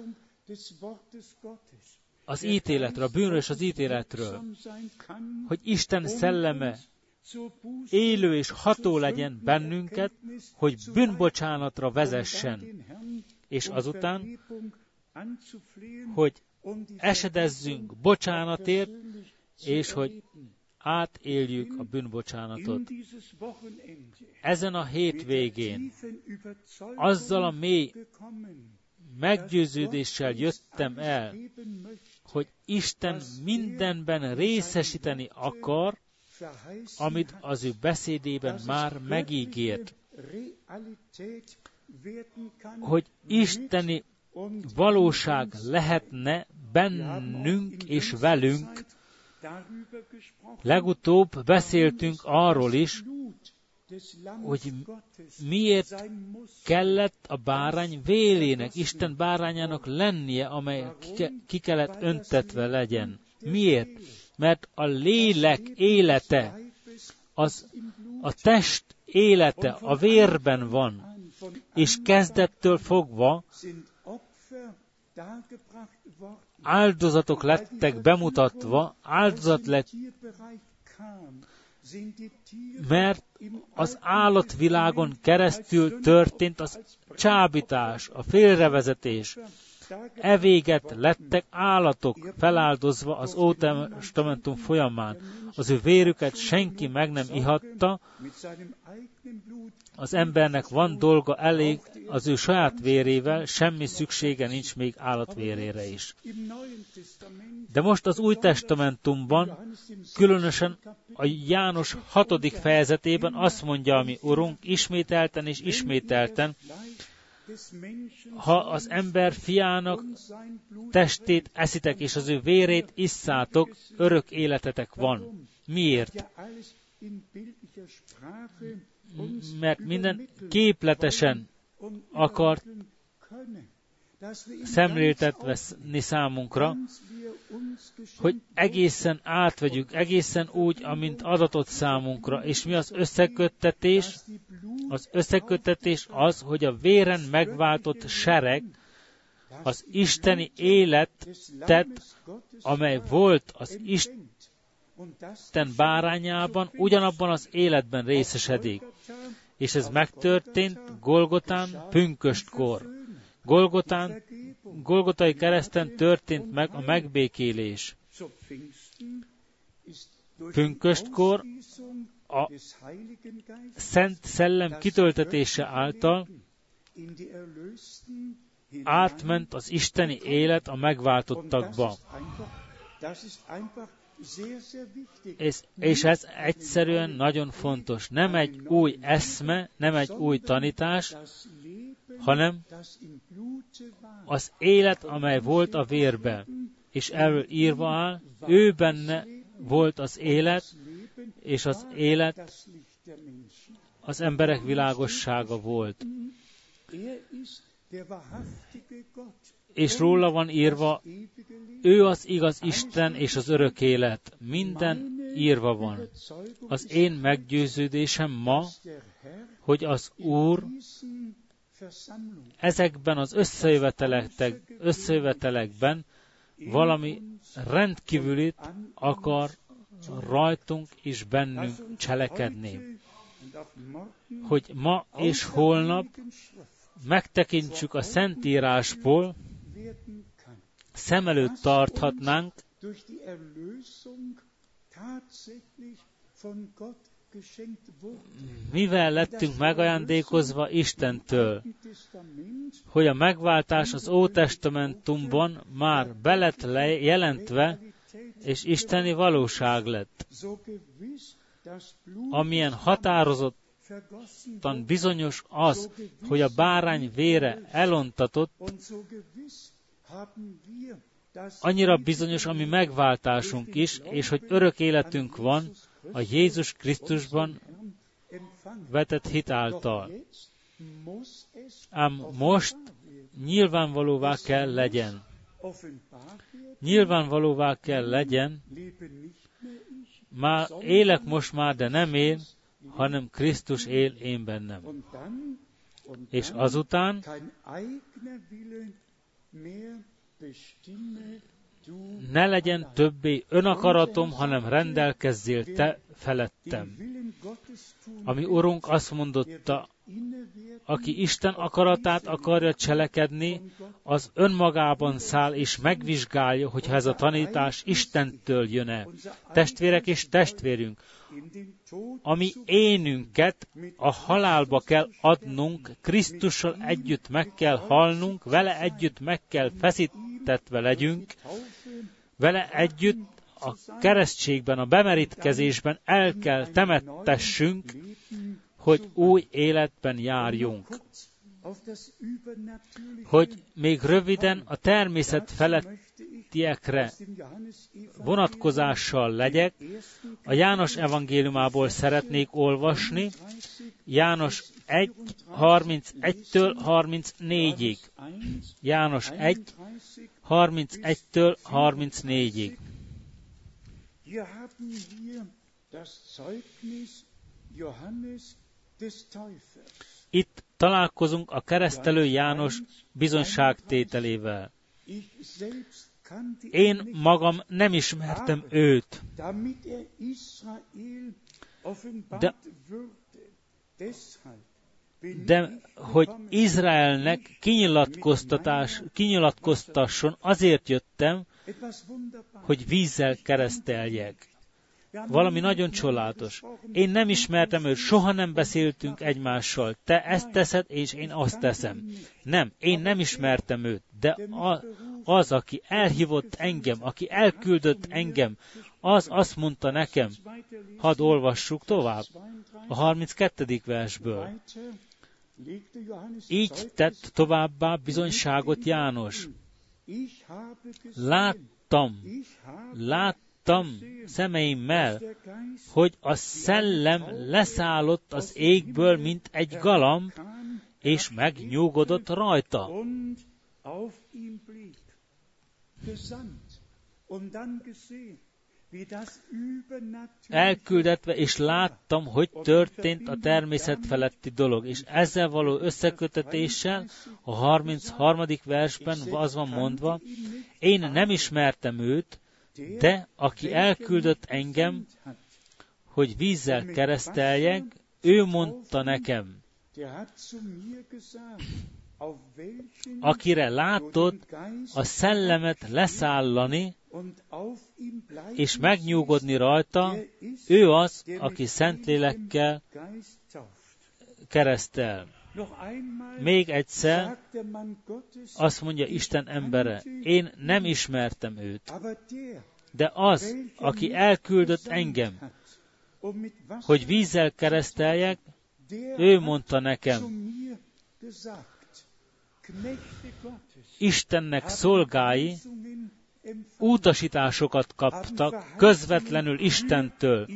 az ítéletről, a bűnről és az ítéletről, hogy Isten szelleme élő és ható legyen bennünket, hogy bűnbocsánatra vezessen, és azután, hogy esedezzünk bocsánatért, és hogy átéljük a bűnbocsánatot. Ezen a hétvégén azzal a mély meggyőződéssel jöttem el, hogy Isten mindenben részesíteni akar, amit az ő beszédében már megígért. Hogy isteni valóság lehetne bennünk és velünk. Legutóbb beszéltünk arról is, hogy miért kellett a bárány vélének, Isten bárányának lennie, amely ki kellett öntetve legyen. Miért? Mert a lélek élete, az, a test élete a vérben van, és kezdettől fogva áldozatok lettek bemutatva, áldozat lett, mert az állatvilágon keresztül történt az csábítás, a félrevezetés. Evéget lettek állatok feláldozva az Ótestamentum folyamán. Az ő vérüket senki meg nem ihatta, az embernek van dolga elég az ő saját vérével, semmi szüksége nincs még állatvérére is. De most az Új Testamentumban, különösen a János hatodik fejezetében azt mondja a mi Urunk ismételten és ismételten, ha az ember fiának testét eszitek, és az ő vérét isszátok, örök életetek van. Miért? Mert minden képletesen akart szemléltetni számunkra, hogy egészen átvegyük, egészen úgy, amint adatot számunkra. És mi az összeköttetés? Az összeköttetés az, hogy a véren megváltott sereg, az isteni életet, amely volt az Isten bárányában, ugyanabban az életben részesedik. És ez megtörtént Golgotán pünköstkor. Golgotán, Golgotai kereszten történt meg a megbékélés. Pünköstkor a Szent Szellem kitöltetése által átment az isteni élet a megváltottakba. És, és ez egyszerűen nagyon fontos. Nem egy új eszme, nem egy új tanítás, hanem az élet, amely volt a vérben. És erről írva áll, ő benne volt az élet, és az élet az emberek világossága volt. és róla van írva, ő az igaz Isten és az örök élet. Minden írva van. Az én meggyőződésem ma, hogy az Úr ezekben az összejövetelekben valami rendkívülit akar rajtunk és bennünk cselekedni. Hogy ma és holnap megtekintsük a Szentírásból, szem előtt tarthatnánk, mivel lettünk megajándékozva Istentől, hogy a megváltás az Ótestamentumban már be lett jelentve, és isteni valóság lett. Amilyen határozottan bizonyos az, hogy a bárány vére elontatott, annyira bizonyos a mi megváltásunk is, és hogy örök életünk van a Jézus Krisztusban vetett hit által. Ám most nyilvánvalóvá kell legyen. Nyilvánvalóvá kell legyen, már élek most már, de nem én, hanem Krisztus él én bennem. És azután ne legyen többé önakaratom, hanem rendelkezzél te felettem. Ami Urunk azt mondotta, aki Isten akaratát akarja cselekedni, az önmagában száll és megvizsgálja, hogyha ez a tanítás Istentől jön-e. Testvérek és testvérünk, ami énünket a halálba kell adnunk, Krisztussal együtt meg kell halnunk, vele együtt meg kell feszítetve legyünk, vele együtt a keresztségben, a bemerítkezésben el kell temettessünk, hogy új életben járjunk. Hogy még röviden a természet felettiekre vonatkozással legyek, a János evangéliumából szeretnék olvasni, János egy, harmincegytől harmincnégyig. János egy, harmincegytől harmincnégyig. Itt találkozunk a keresztelő János bizonyságtételével. Én magam nem ismertem őt, de, de hogy Izraelnek kinyilatkoztatás, kinyilatkoztasson, azért jöttem, hogy vízzel kereszteljek. Valami nagyon csodálatos. Én nem ismertem őt, soha nem beszéltünk egymással. Te ezt teszed, és én azt teszem. Nem, én nem ismertem őt, de az, aki elhívott engem, aki elküldött engem, az azt mondta nekem, hadd olvassuk tovább, a harminckettedik versből. Így tett továbbá bizonyságot János. Láttam, láttam, Láttam szemeimmel, hogy a szellem leszállott az égből, mint egy galamb, és megnyugodott rajta. Elküldetve, és láttam, hogy történt a természet feletti dolog. És ezzel való összekötetéssel a harmincharmadik versben az van mondva, én nem ismertem őt, de aki elküldött engem, hogy vízzel kereszteljek, ő mondta nekem, akire látod a szellemet leszállani, és megnyugodni rajta, ő az, aki Szentlélekkel keresztel. Még egyszer azt mondja Isten embere, én nem ismertem őt, de az, aki elküldött engem, hogy vízzel kereszteljek, ő mondta nekem, Istennek szolgái utasításokat kaptak közvetlenül Istentől.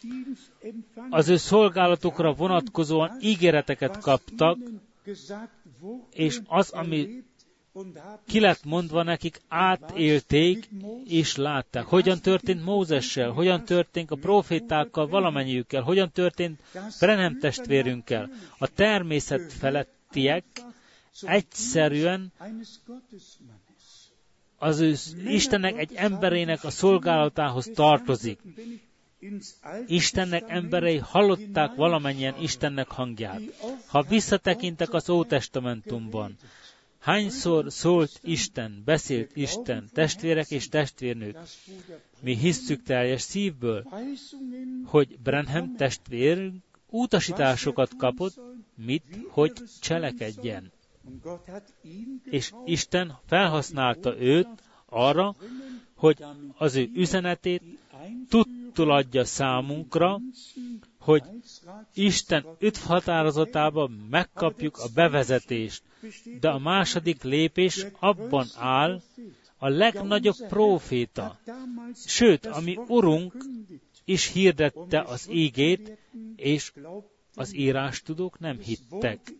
Az ő szolgálatukra vonatkozóan ígéreteket kaptak, és az, ami ki lett mondva nekik, átélték és látták. Hogyan történt Mózessel, hogyan történt a profétákkal, valamennyiükkel, hogyan történt Branham testvérünkkel. A természet felettiek egyszerűen az ő Istennek egy emberének a szolgálatához tartozik. Istennek emberei hallották valamennyien Istennek hangját. Ha visszatekintek az Ótestamentumban, hányszor szólt Isten, beszélt Isten, testvérek és testvérnők? Mi hisszük teljes szívből, hogy Branham testvér utasításokat kapott, mit, hogy cselekedjen. És Isten felhasználta őt arra, hogy az ő üzenetét tudtul adja számunkra, hogy Isten öt határozatában megkapjuk a bevezetést. De a második lépés abban áll, a legnagyobb próféta. Sőt, ami Urunk is hirdette az ígét, és az írástudók nem hittek.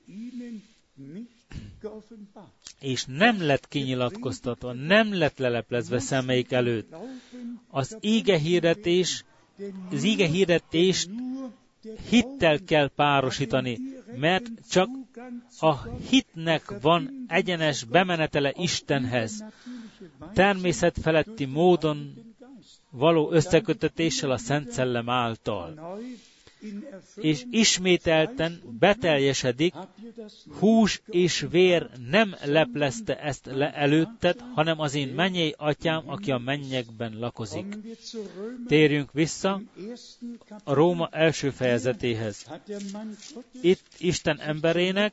És nem lett kinyilatkoztatva, nem lett leleplezve szemeik előtt. Az íge hirdetés, az íge hirdetést hittel kell párosítani, mert csak a hitnek van egyenes bemenetele Istenhez. Természet feletti módon való összekötetéssel a Szent Szellem által. És ismételten beteljesedik, hús és vér nem leplezte ezt le előtted, hanem az én mennyei atyám, aki a mennyekben lakozik. Térjünk vissza a Róma első fejezetéhez. Itt Isten emberének,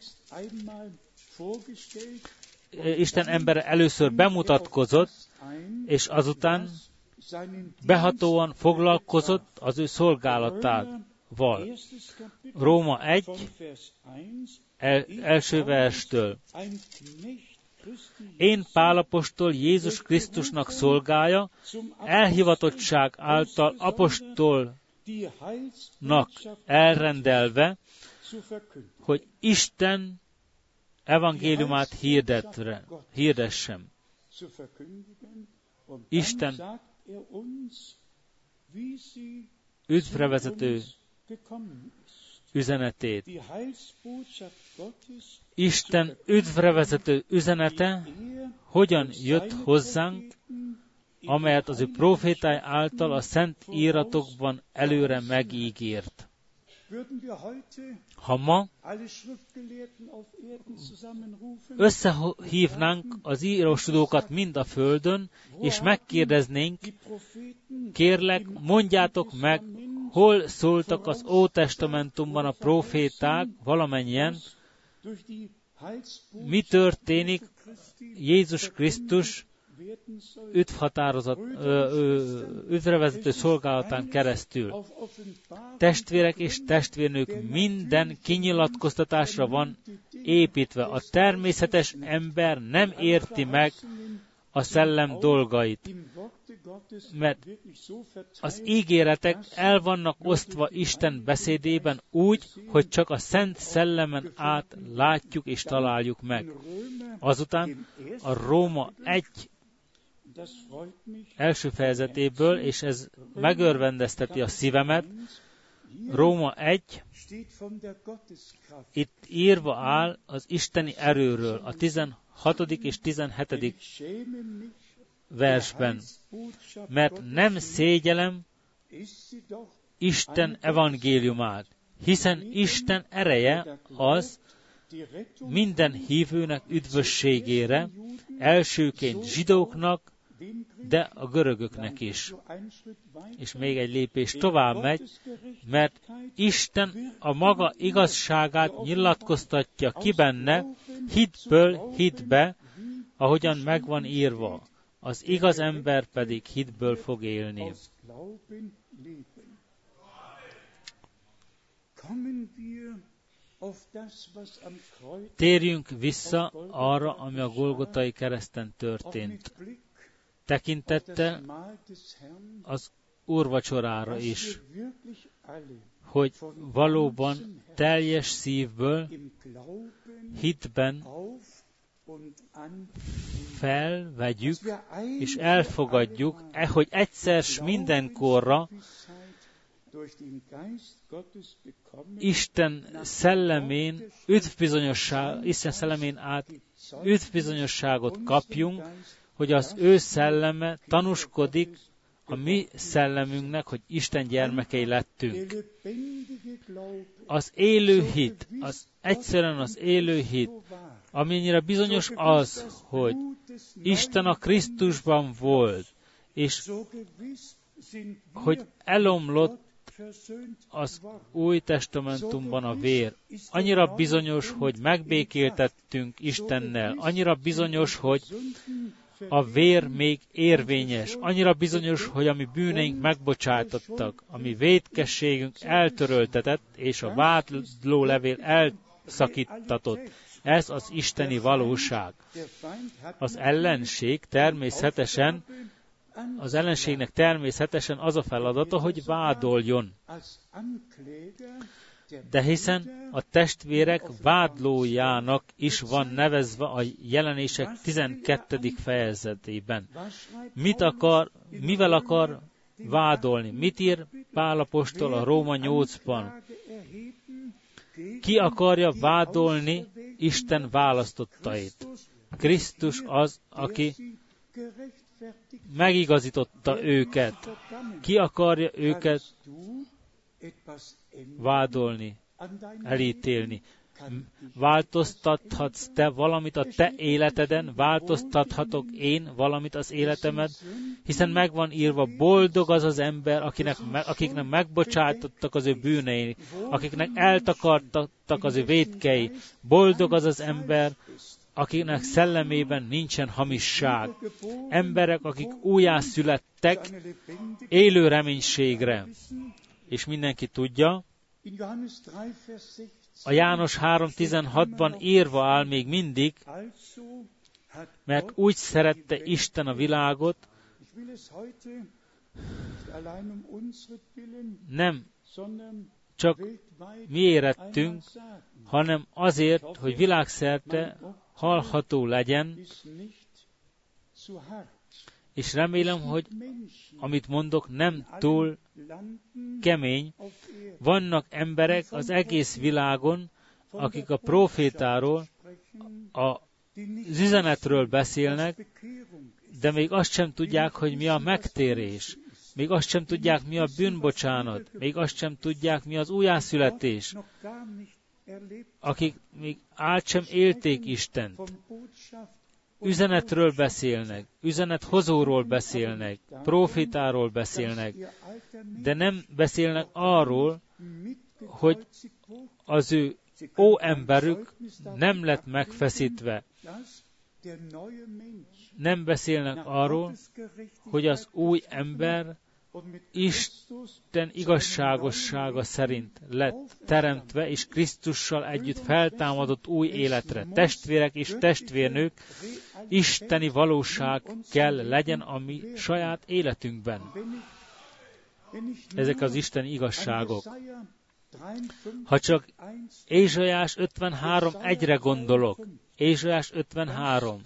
Isten embere először bemutatkozott, és azután behatóan foglalkozott az ő szolgálatával. Róma egy, el, első verstől. Én Pál apostol Jézus Krisztusnak szolgája, elhivatottság által apostolnak elrendelve, hogy Isten evangéliumát hirdetre, hirdessem. Isten üdvrevezető üzenetét. Isten üdvrevezető üzenete hogyan jött hozzánk, amelyet az ő profétái által a szent íratokban előre megígért. Ha ma összehívnánk az íróstudókat mind a földön, és megkérdeznénk, kérlek, mondjátok meg, hol szóltak az Ótestamentumban a proféták valamennyien, mi történik Jézus Krisztus üdvrevezető szolgálatán keresztül. Testvérek és testvérnők, minden kinyilatkoztatásra van építve. A természetes ember nem érti meg a szellem dolgait, mert az ígéretek el vannak osztva Isten beszédében úgy, hogy csak a Szent Szellemen át látjuk és találjuk meg. Azután a Róma egy első fejezetéből, és ez megörvendezteti a szívemet, Róma egy, itt írva áll az isteni erőről, a tizenhatodik és tizenhetedik versben, mert nem szégyelem Isten evangéliumát, hiszen Isten ereje az minden hívőnek üdvösségére, elsőként zsidóknak, de a görögöknek is. És még egy lépés tovább megy, mert Isten a maga igazságát nyilatkoztatja ki benne, hitből hitbe, ahogyan megvan írva. Az igaz ember pedig hitből fog élni. Térjünk vissza arra, ami a Golgotai kereszten történt. Tekintettel az úrvacsorára is, hogy valóban teljes szívből hitben felvegyük és elfogadjuk, hogy egyszer s mindenkorra Isten szellemén üdvbizonyosság, Isten szellemén át üdvbizonyosságot kapjunk, hogy az ő szelleme tanúskodik a mi szellemünknek, hogy Isten gyermekei lettünk. Az élő hit, az egyszerűen az élő hit, amennyire bizonyos az, hogy Isten a Krisztusban volt, és hogy elomlott az Új Testamentumban a vér. Annyira bizonyos, hogy megbékéltettünk Istennel. Annyira bizonyos, hogy a vér még érvényes. Annyira bizonyos, hogy a mi bűneink megbocsátottak, a mi vétkességünk eltöröltetett, és a vádló levél elszakítatott. Ez az isteni valóság. Az ellenség természetesen Az ellenségnek természetesen az a feladata, hogy vádoljon. De hiszen a testvérek vádlójának is van nevezve a Jelenések tizenkettedik fejezetében. Mit akar, mivel akar vádolni? Mit ír Pál apostol a Róma nyolcban? Ki akarja vádolni Isten választottait? Krisztus az, aki megigazította őket. Ki akarja őket vádolni, elítélni? Változtathatsz te valamit a te életeden, változtathatok én valamit az életemet, hiszen meg van írva, boldog az az ember, akinek, akiknek megbocsátottak az ő bűnei, akiknek eltakartattak az ő vétkei. Boldog az az ember, akiknek szellemében nincsen hamisság. Emberek, akik újjászülettek élő reménységre. És mindenki tudja, a János három tizenhatban írva áll még mindig, mert úgy szerette Isten a világot, nem csak mi érettünk, hanem azért, hogy világszerte hallható legyen, és remélem, hogy amit mondok, nem túl kemény. Vannak emberek az egész világon, akik a profétáról, az üzenetről beszélnek, de még azt sem tudják, hogy mi a megtérés. Még azt sem tudják, mi a bűnbocsánat. Még azt sem tudják, mi az újjászületés. Akik még át sem élték Istent. Üzenetről beszélnek, üzenethozóról beszélnek, profétáról beszélnek, de nem beszélnek arról, hogy az ő óemberük nem lett megfeszítve. Nem beszélnek arról, hogy az új ember Isten igazságossága szerint lett teremtve, és Krisztussal együtt feltámadott új életre. Testvérek és testvérnők, isteni valóság kell legyen a mi saját életünkben. Ezek az isteni igazságok. Ha csak Ézsaiás ötvenhárom egyre gondolok, Ézsaiás ötvenhárom,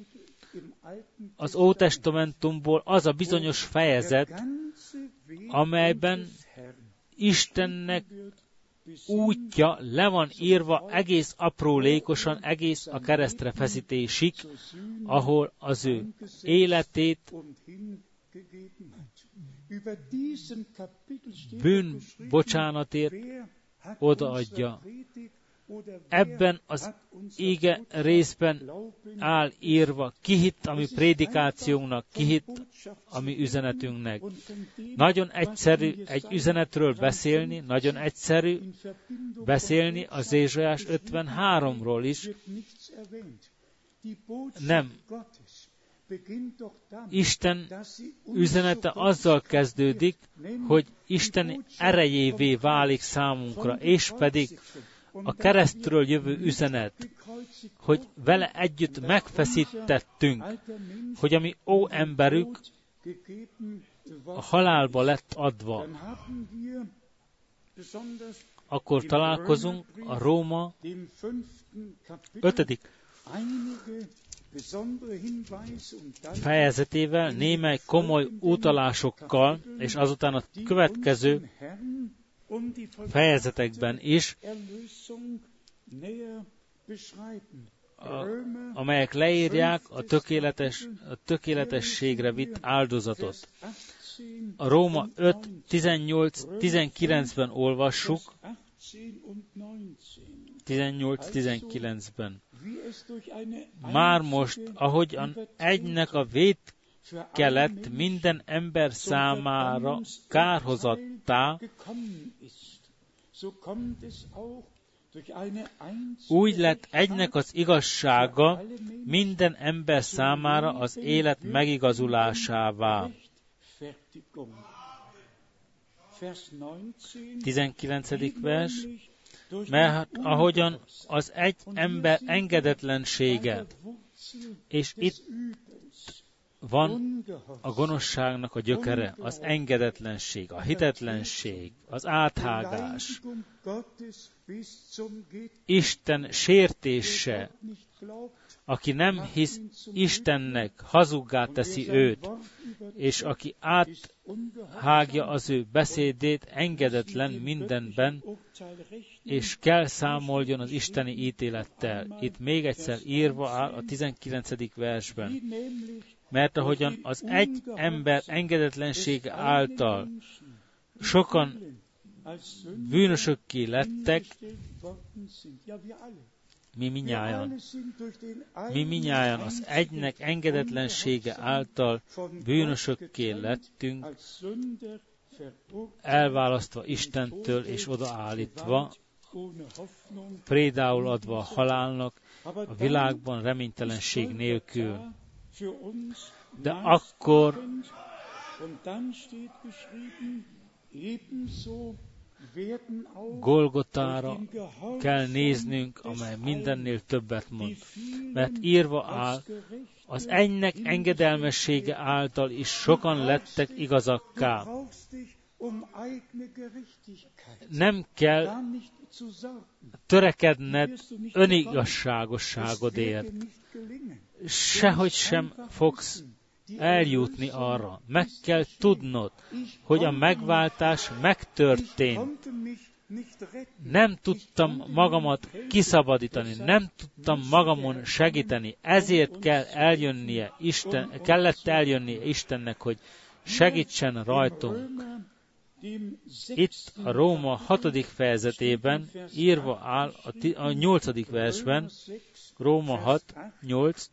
az Ótestamentumból az a bizonyos fejezet, amelyben Istennek útja le van írva egész aprólékosan, egész a keresztre feszítésig, ahol az ő életét bűnbocsánatért odaadja. Ebben az ige részben áll írva, ki hitt a mi prédikációnknak, ki hitt a mi üzenetünknek. Nagyon egyszerű egy üzenetről beszélni, nagyon egyszerű beszélni az Ézsaiás ötvenháromról is. Nem. Isten üzenete azzal kezdődik, hogy Isten erejévé válik számunkra, és pedig a keresztről jövő üzenet, hogy vele együtt megfeszítettünk, hogy a mi óemberük a halálba lett adva. akkor találkozunk a Róma ötödik fejezetével, némely komoly utalásokkal, és azután a következő fejezetekben is, a, amelyek leírják a, tökéletes, a tökéletességre vitt áldozatot. A Róma öt tizennyolc tizenkilencben olvassuk, tizennyolc tizenkilencben. Már most, ahogyan egynek a vétkelet minden ember számára kárhozattá, úgy lett egynek az igazsága minden ember számára az élet megigazulásává. tizenkilencedik vers. Mert ahogyan az egy ember engedetlensége, és itt van a gonoszságnak a gyökere, az engedetlenség, a hitetlenség, az áthágás, Isten sértése, aki nem hisz Istennek, hazuggá teszi őt, és aki áthágja az ő beszédét, engedetlen mindenben, és kell számoljon az isteni ítélettel. Itt még egyszer írva áll a tizenkilencedik versben. Mert ahogyan az egy ember engedetlensége által sokan bűnösökké lettek, mi minnyájan, mi minnyájan az egynek engedetlensége által bűnösökké lettünk, elválasztva Istentől és odaállítva, prédául adva a halálnak, a világban reménytelenség nélkül. De akkor Golgotára kell néznünk, amely mindennél többet mond. Mert írva áll, az egynek engedelmessége által is sokan lettek igazakká. Nem kell törekedned önigazságosságodért. Sehogy sem fogsz eljutni arra. Meg kell tudnod, hogy a megváltás megtörtént. Nem tudtam magamat kiszabadítani, nem tudtam magamon segíteni, ezért kell eljönnie Isten, kellett eljönnie Istennek, hogy segítsen rajtunk. Itt a Róma hatodik fejezetében írva áll a, t- a nyolcadik versben, Róma hat nyolc,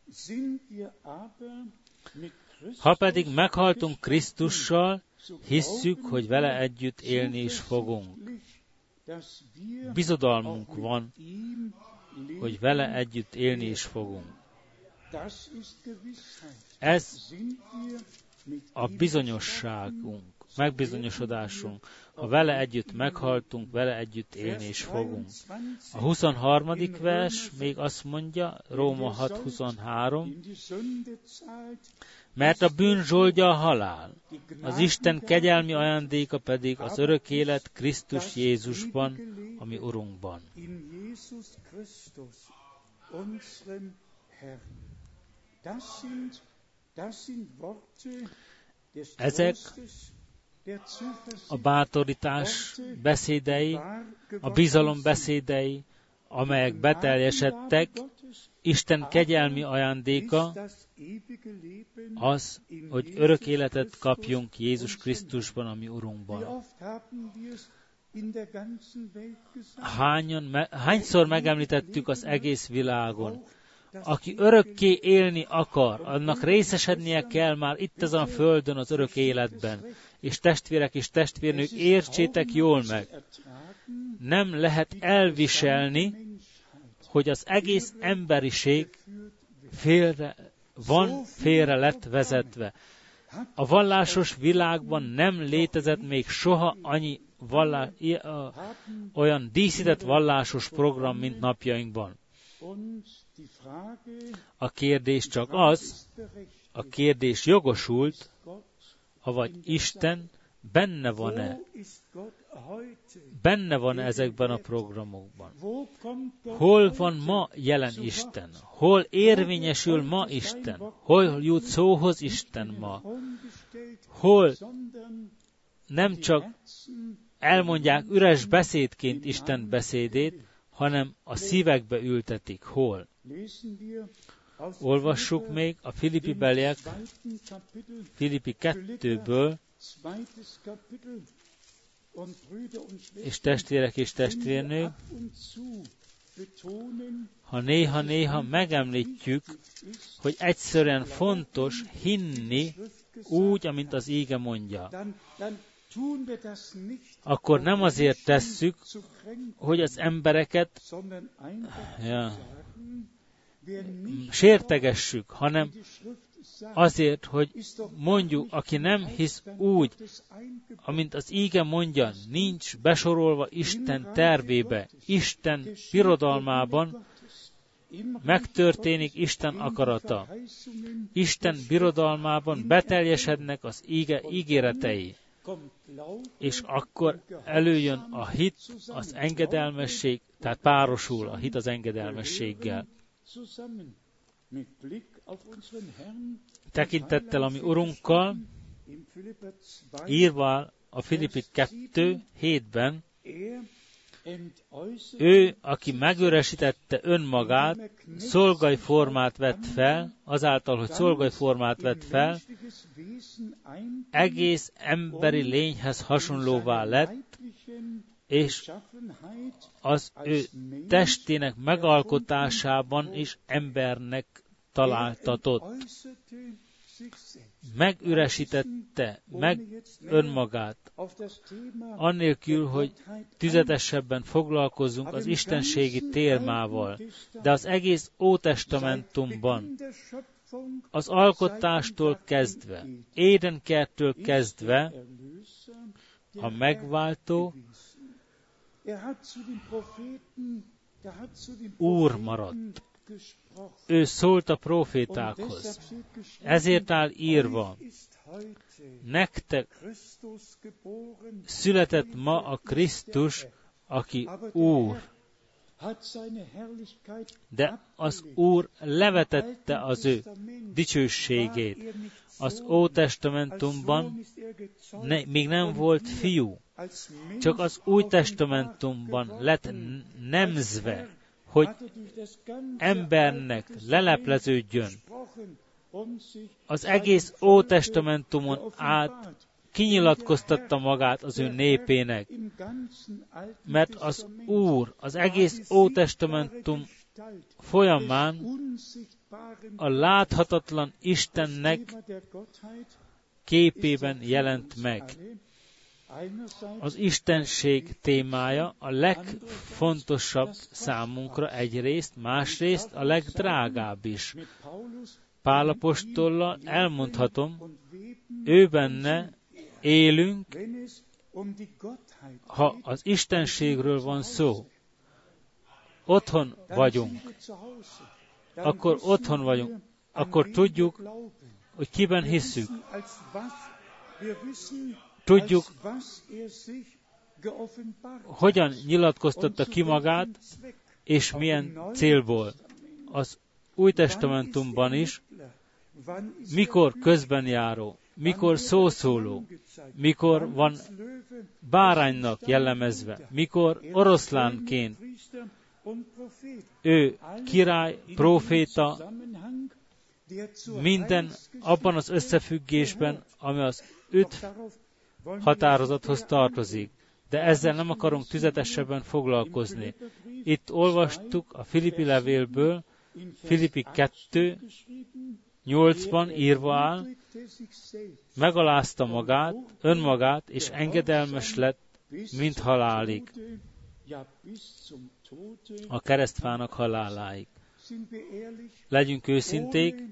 ha pedig meghaltunk Krisztussal, hisszük, hogy vele együtt élni is fogunk. Bizodalmunk van, hogy vele együtt élni is fogunk. Ez a bizonyosságunk, megbizonyosodásunk. Ha vele együtt meghaltunk, vele együtt élni is fogunk. A huszonharmadik vers még azt mondja, Róma hat huszonhárom, mert a bűn zsoldja a halál, az Isten kegyelmi ajándéka pedig az örök élet Krisztus Jézusban, ami Urunkban. Ezek a bátorítás beszédei, a bizalom beszédei, amelyek beteljesedtek, Isten kegyelmi ajándéka az, hogy örök életet kapjunk Jézus Krisztusban, ami Urunkban. Hányan, me, hányszor megemlítettük az egész világon, aki örökké élni akar, annak részesednie kell már itt ezen a földön az örök életben. És testvérek és testvérnők, értsétek jól meg, nem lehet elviselni, hogy az egész emberiség félre, van félre lett vezetve. A vallásos világban nem létezett még soha annyi vallás, olyan díszített vallásos program, mint napjainkban. A kérdés csak az, a kérdés jogosult, avagy Isten benne van-e, benne van ezekben a programokban. Hol van ma jelen Isten? Hol érvényesül ma Isten? Hol jut szóhoz Isten ma? Hol nem csak elmondják üres beszédként Isten beszédét, hanem a szívekbe ültetik. Hol? Olvassuk még a Filippi beliek, Filippi kettőből, és testvérek és testvérnők, ha néha-néha megemlítjük, hogy egyszerűen fontos hinni úgy, amint az íge mondja, akkor nem azért tesszük, hogy az embereket ja, sértegessük, hanem azért, hogy mondjuk, aki nem hisz úgy, amint az íge mondja, nincs besorolva Isten tervébe, Isten birodalmában, megtörténik Isten akarata. Isten birodalmában beteljesednek az íge ígéretei. És akkor előjön a hit, az engedelmesség, tehát párosul a hit az engedelmességgel. Tekintettel a mi Urunkkal, írva a Filippi kettő hétben, ő, aki megüresítette önmagát, szolgai formát vett fel, azáltal, hogy szolgai formát vett fel, egész emberi lényhez hasonlóvá lett, és az ő testének megalkotásában is embernek találtatott. Megüresítette meg önmagát, annélkül, hogy tüzetesebben foglalkozzunk az istenségi témával, de az egész Ótestamentumban, az alkotástól kezdve, Édenkerttől kezdve, a megváltó Úr maradt. Ő szólt a prófétákhoz. Ezért áll írva, nektek született ma a Krisztus, aki Úr. De az Úr levetette az ő dicsőségét. Az Ótestamentumban ne, még nem volt fiú, csak az Új Testamentumban lett nemzve, hogy embernek lelepleződjön. Az egész Ótestamentumon át kinyilatkoztatta magát az ő népének, mert az Úr az egész Ótestamentum folyamán a láthatatlan Istennek képében jelent meg. Az istenség témája a legfontosabb számunkra egyrészt, másrészt a legdrágább is. Pál apostollal elmondhatom, ő benne élünk, ha az istenségről van szó. Otthon vagyunk, akkor otthon vagyunk, akkor tudjuk, hogy kiben hisszük. Tudjuk, hogyan nyilatkoztatta ki magát, és milyen célból. Az Új Testamentumban is, mikor közbenjáró, mikor szószóló, mikor van báránynak jellemezve, mikor oroszlánként, ő király, próféta, minden abban az összefüggésben, ami az öt határozathoz tartozik. De ezzel nem akarunk tüzetesebben foglalkozni. Itt olvastuk a Filippi levélből, Filippi kettő, nyolcban írva áll, megalázta magát, önmagát, és engedelmes lett, mint halálig. A keresztfának haláláig. Legyünk őszinték,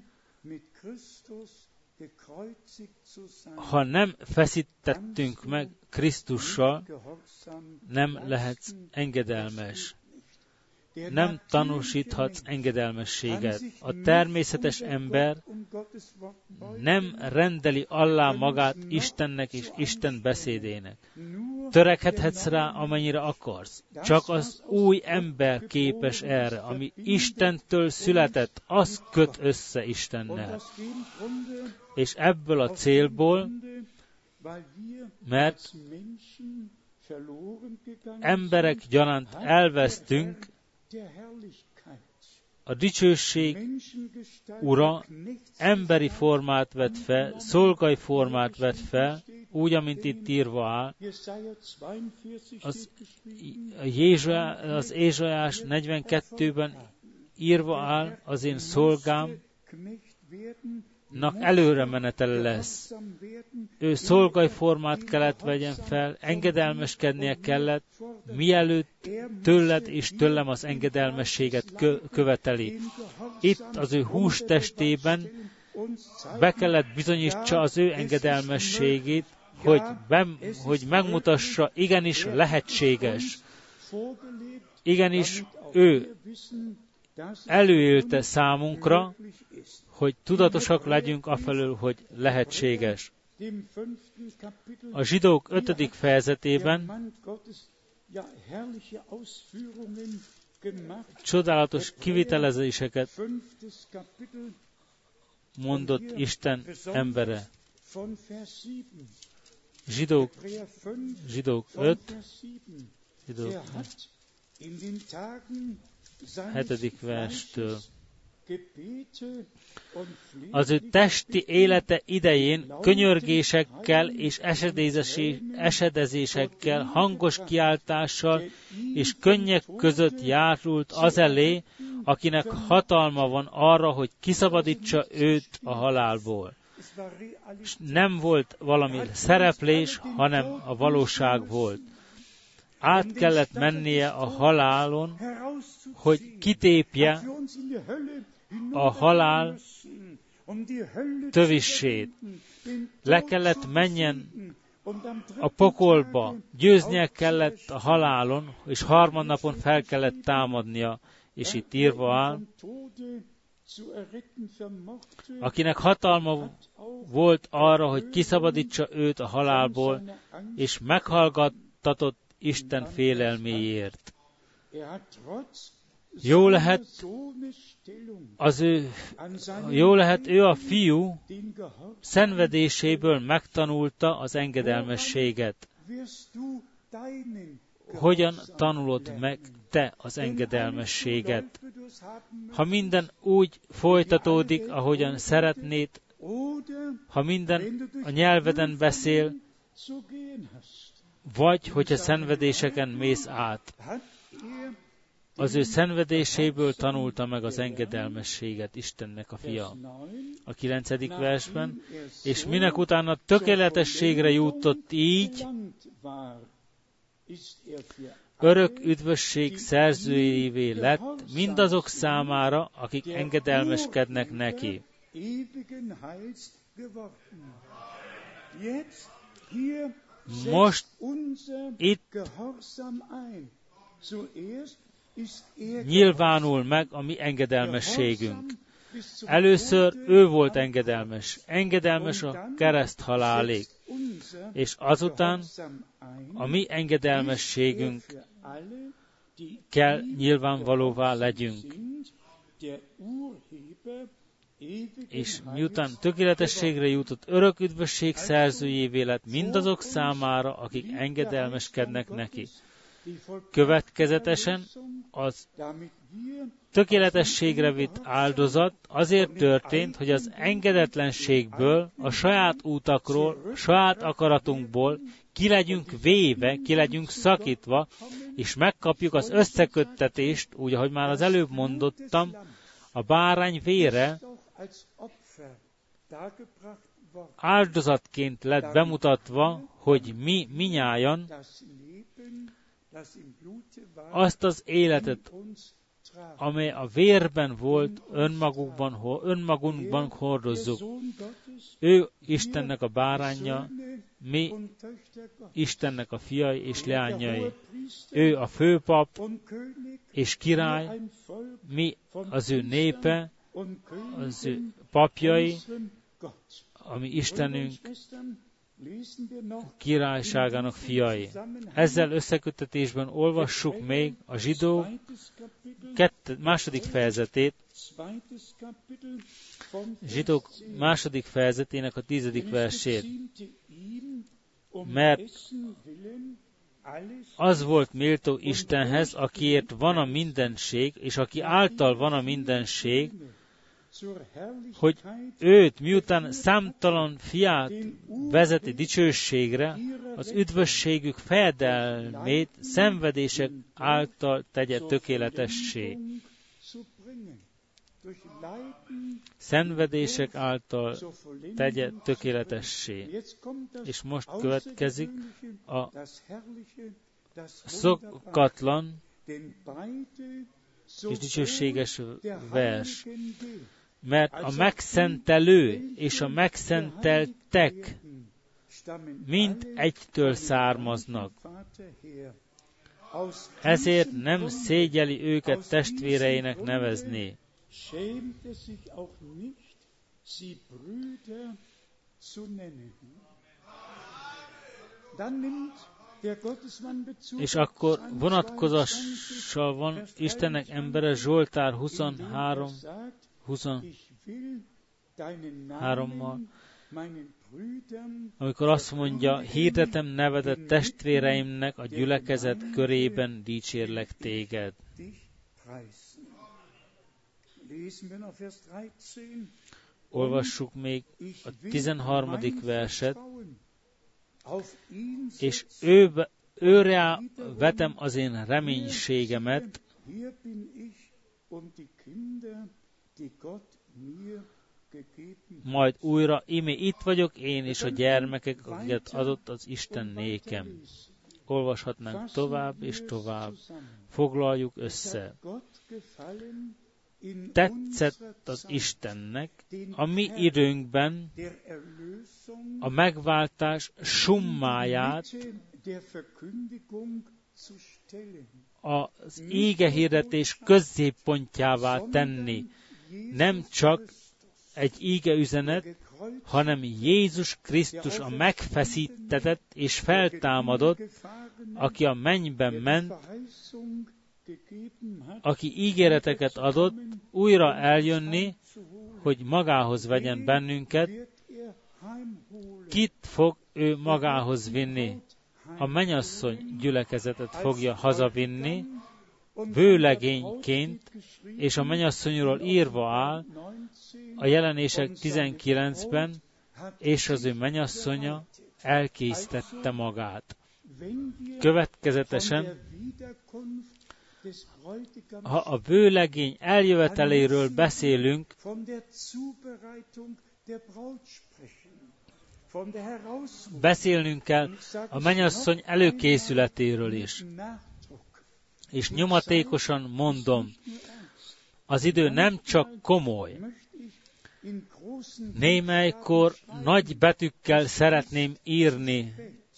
ha nem feszítettünk meg Krisztussal, nem lehetsz engedelmes. nem tanúsíthatsz engedelmességet. A természetes ember nem rendeli alá magát Istennek és Isten beszédének. Törekedhetsz rá, amennyire akarsz. Csak az új ember képes erre, ami Istentől született, az köt össze Istennel. És ebből a célból, mert emberek gyanánt elvesztünk, a dicsőség ura emberi formát vett fel, szolgai formát vett fel, úgy, amint itt írva áll. Az, az Ézsaiás negyvenkettőben írva áll, az én szolgámnak előre menetele lesz. Ő szolgai formát kellett vegyen fel, engedelmeskednie kellett, mielőtt tőled és tőlem az engedelmességet kö- követeli. Itt az ő hústestében be kellett bizonyítsa az ő engedelmességét, hogy, bem, hogy megmutassa, igenis lehetséges. Igenis ő előélte számunkra, hogy tudatosak legyünk afelől, hogy lehetséges. A Zsidók ötödik fejezetében csodálatos kivitelezéseket mondott Isten embere. Zsidók, Zsidók öt, Zsidók hetedik verstől. Az ő testi élete idején könyörgésekkel és esedezésekkel, hangos kiáltással és könnyek között járult az elé, akinek hatalma van arra, hogy kiszabadítsa őt a halálból. És nem volt valami szereplés, hanem a valóság volt. Át kellett mennie a halálon, hogy kitépje a halál tövissét. Le kellett menjen a pokolba, győznie kellett a halálon, és harmadnapon fel kellett támadnia, és itt írva áll, akinek hatalma volt arra, hogy kiszabadítsa őt a halálból, és meghallgattatott Isten félelméért. Jó lehet, az ő, jó lehet, ő a fiú szenvedéséből megtanulta az engedelmességet. Hogyan tanulod meg te az engedelmességet? Ha minden úgy folytatódik, ahogyan szeretnéd, ha minden a nyelveden beszél, vagy hogyha szenvedéseken mész át. Az ő szenvedéséből tanulta meg az engedelmességet Istennek a fia. A kilencedik versben, és minek utána tökéletességre jutott így, örök üdvösség szerzőjévé lett mindazok számára, akik engedelmeskednek neki. Most itt nyilvánul meg a mi engedelmességünk. Először ő volt engedelmes. Engedelmes a kereszt halálig. És azután a mi engedelmességünk kell nyilvánvalóvá legyünk. És miután tökéletességre jutott, örök üdvösség szerzőjévé lett mindazok számára, akik engedelmeskednek neki. Következetesen az tökéletességre vitt áldozat azért történt, hogy az engedetlenségből, a saját útakról, a saját akaratunkból ki legyünk véve, ki legyünk szakítva, és megkapjuk az összeköttetést, úgy, ahogy már az előbb mondottam, a bárány vére áldozatként lett bemutatva, hogy mi minnyájan azt az életet amely a vérben volt, önmagukban, önmagunkban hordozzuk. Ő Istennek a báránja, mi Istennek a fiai és leányai. Ő a főpap és király, mi az ő népe, az ő papjai, ami Istenünk királyságának fiai. Ezzel összeköttetésben olvassuk még a Zsidók kett, második fejezetét, Zsidók második fejezetének a tizedik versét. Mert az volt méltó Istenhez, akiért van a mindenség, és aki által van a mindenség, hogy őt, miután számtalan fiát vezeti dicsőségre, az üdvösségük fejedelmét szenvedések által tegye tökéletessé. Szenvedések által tegye tökéletessé. És most következik a szokatlan és dicsőséges vers. Mert a megszentelő és a megszenteltek mind egytől származnak. Ezért nem szégyeli őket testvéreinek nevezni. És akkor vonatkozással van Istennek embere Zsoltár huszonhárom huszonhárommal, amikor azt mondja, hirdetem nevedet testvéreimnek a gyülekezet körében dicsérlek téged. Olvassuk még a tizenharmadik verset, és ő, őre vetem az én reménységemet, majd újra, íme itt vagyok én és a gyermekek, akiket adott az Isten nékem. Olvashatnánk tovább és tovább. Foglaljuk össze. Tetszett az Istennek a mi időnkben a megváltás summáját az ígehirdetés középpontjává tenni. Nem csak egy ígeüzenet, hanem Jézus Krisztus a megfeszítetett és feltámadott, aki a mennyben ment, aki ígéreteket adott, újra eljönni, hogy magához vegyen bennünket. Kit fog ő magához vinni? A mennyasszony gyülekezetet fogja hazavinni, vőlegényként, és a mennyasszonyról írva áll a Jelenések tizenkilencben, és az ő mennyasszonya elkészítette magát. Következetesen, ha a vőlegény eljöveteléről beszélünk, beszélnünk kell a mennyasszony előkészületéről is. És nyomatékosan mondom, az idő nem csak komoly. Némelykor nagy betűkkel szeretném írni,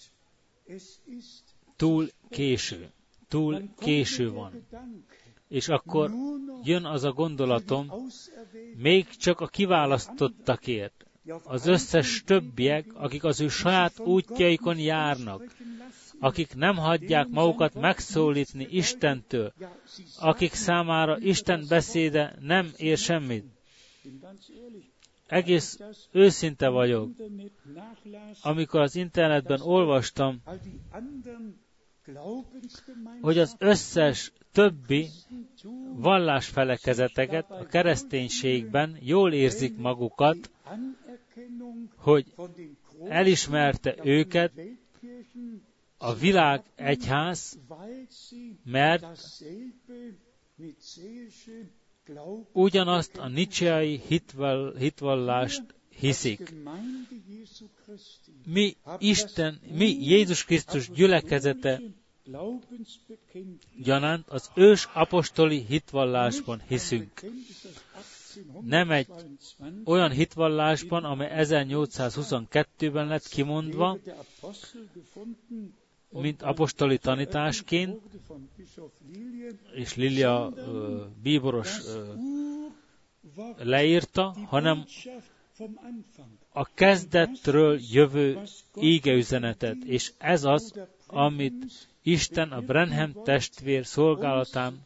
túl késő. Túl késő van. És akkor jön az a gondolatom, még csak a kiválasztottakért, az összes többiek, akik az ő saját útjaikon járnak, akik nem hagyják magukat megszólítni Istentől, akik számára Isten beszéde nem ér semmit. Egész őszinte vagyok. Amikor az internetben olvastam, hogy az összes többi vallásfelekezeteket a kereszténységben jól érzik magukat, hogy elismerte őket a világ egyház, mert ugyanazt a nicseai hitval, hitvallást hiszik. Mi Isten, mi Jézus Krisztus gyülekezete gyanánt az ős apostoli hitvallásban hiszünk. Nem egy olyan hitvallásban, amely ezernyolcszázhuszonkettőben lett kimondva, mint apostoli tanításként, és Lilia uh, bíboros uh, leírta, hanem a kezdetről jövő ígeüzenetet, és ez az, amit Isten a Branham testvér szolgálatán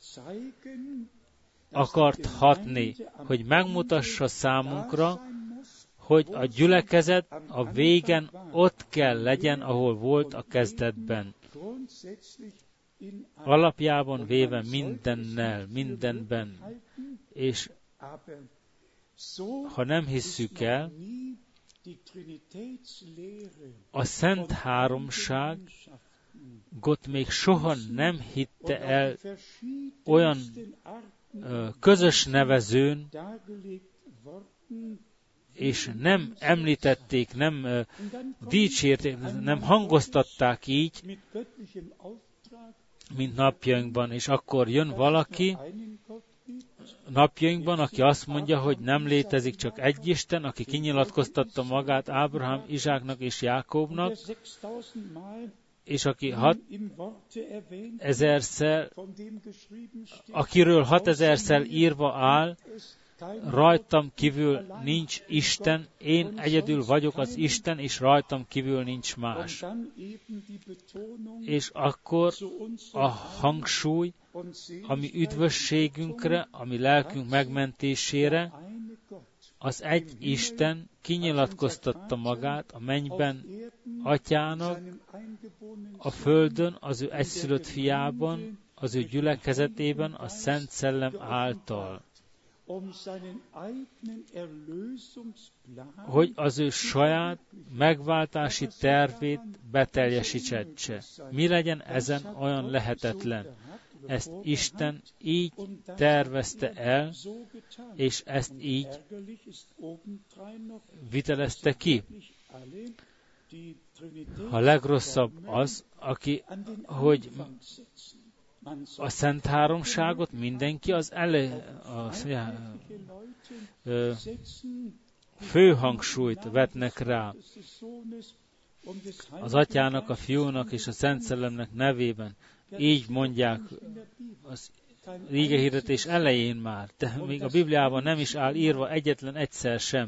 akart hatni, hogy megmutassa számunkra, hogy a gyülekezet a végen ott kell legyen, ahol volt a kezdetben. Alapjában véve mindennel, mindenben. És ha nem hisszük el, a Szent Háromságot még soha nem hitte el olyan ö, közös nevezőn, és nem említették, nem uh, dicsérték, nem hangoztatták így, mint napjainkban. És akkor jön valaki napjainkban, aki azt mondja, hogy nem létezik csak egy Isten, aki kinyilatkoztatta magát Ábrahám, Izsáknak és Jákóbnak, és aki hat ezerszer, akiről hatezerszer írva áll, rajtam kívül nincs Isten, én egyedül vagyok az Isten, és rajtam kívül nincs más. És akkor a hangsúly, ami üdvösségünkre, ami lelkünk megmentésére, az egy Isten kinyilatkoztatta magát a mennyben Atyának, a földön az ő egyszülött fiában, az ő gyülekezetében, a Szent Szellem által. Hogy az ő saját megváltási tervét beteljesítse. Mi legyen ezen olyan lehetetlen? Ezt Isten így tervezte el, és ezt így vitelezte ki. A legrosszabb az, aki, hogy a Szent Háromságot mindenki az elő, az, ja, ö, főhangsúlyt vetnek rá az Atyának, a Fiúnak és a Szent Szellemnek nevében. Így mondják az ígehirdetés elején már, de még a Bibliában nem is áll írva egyetlen egyszer sem.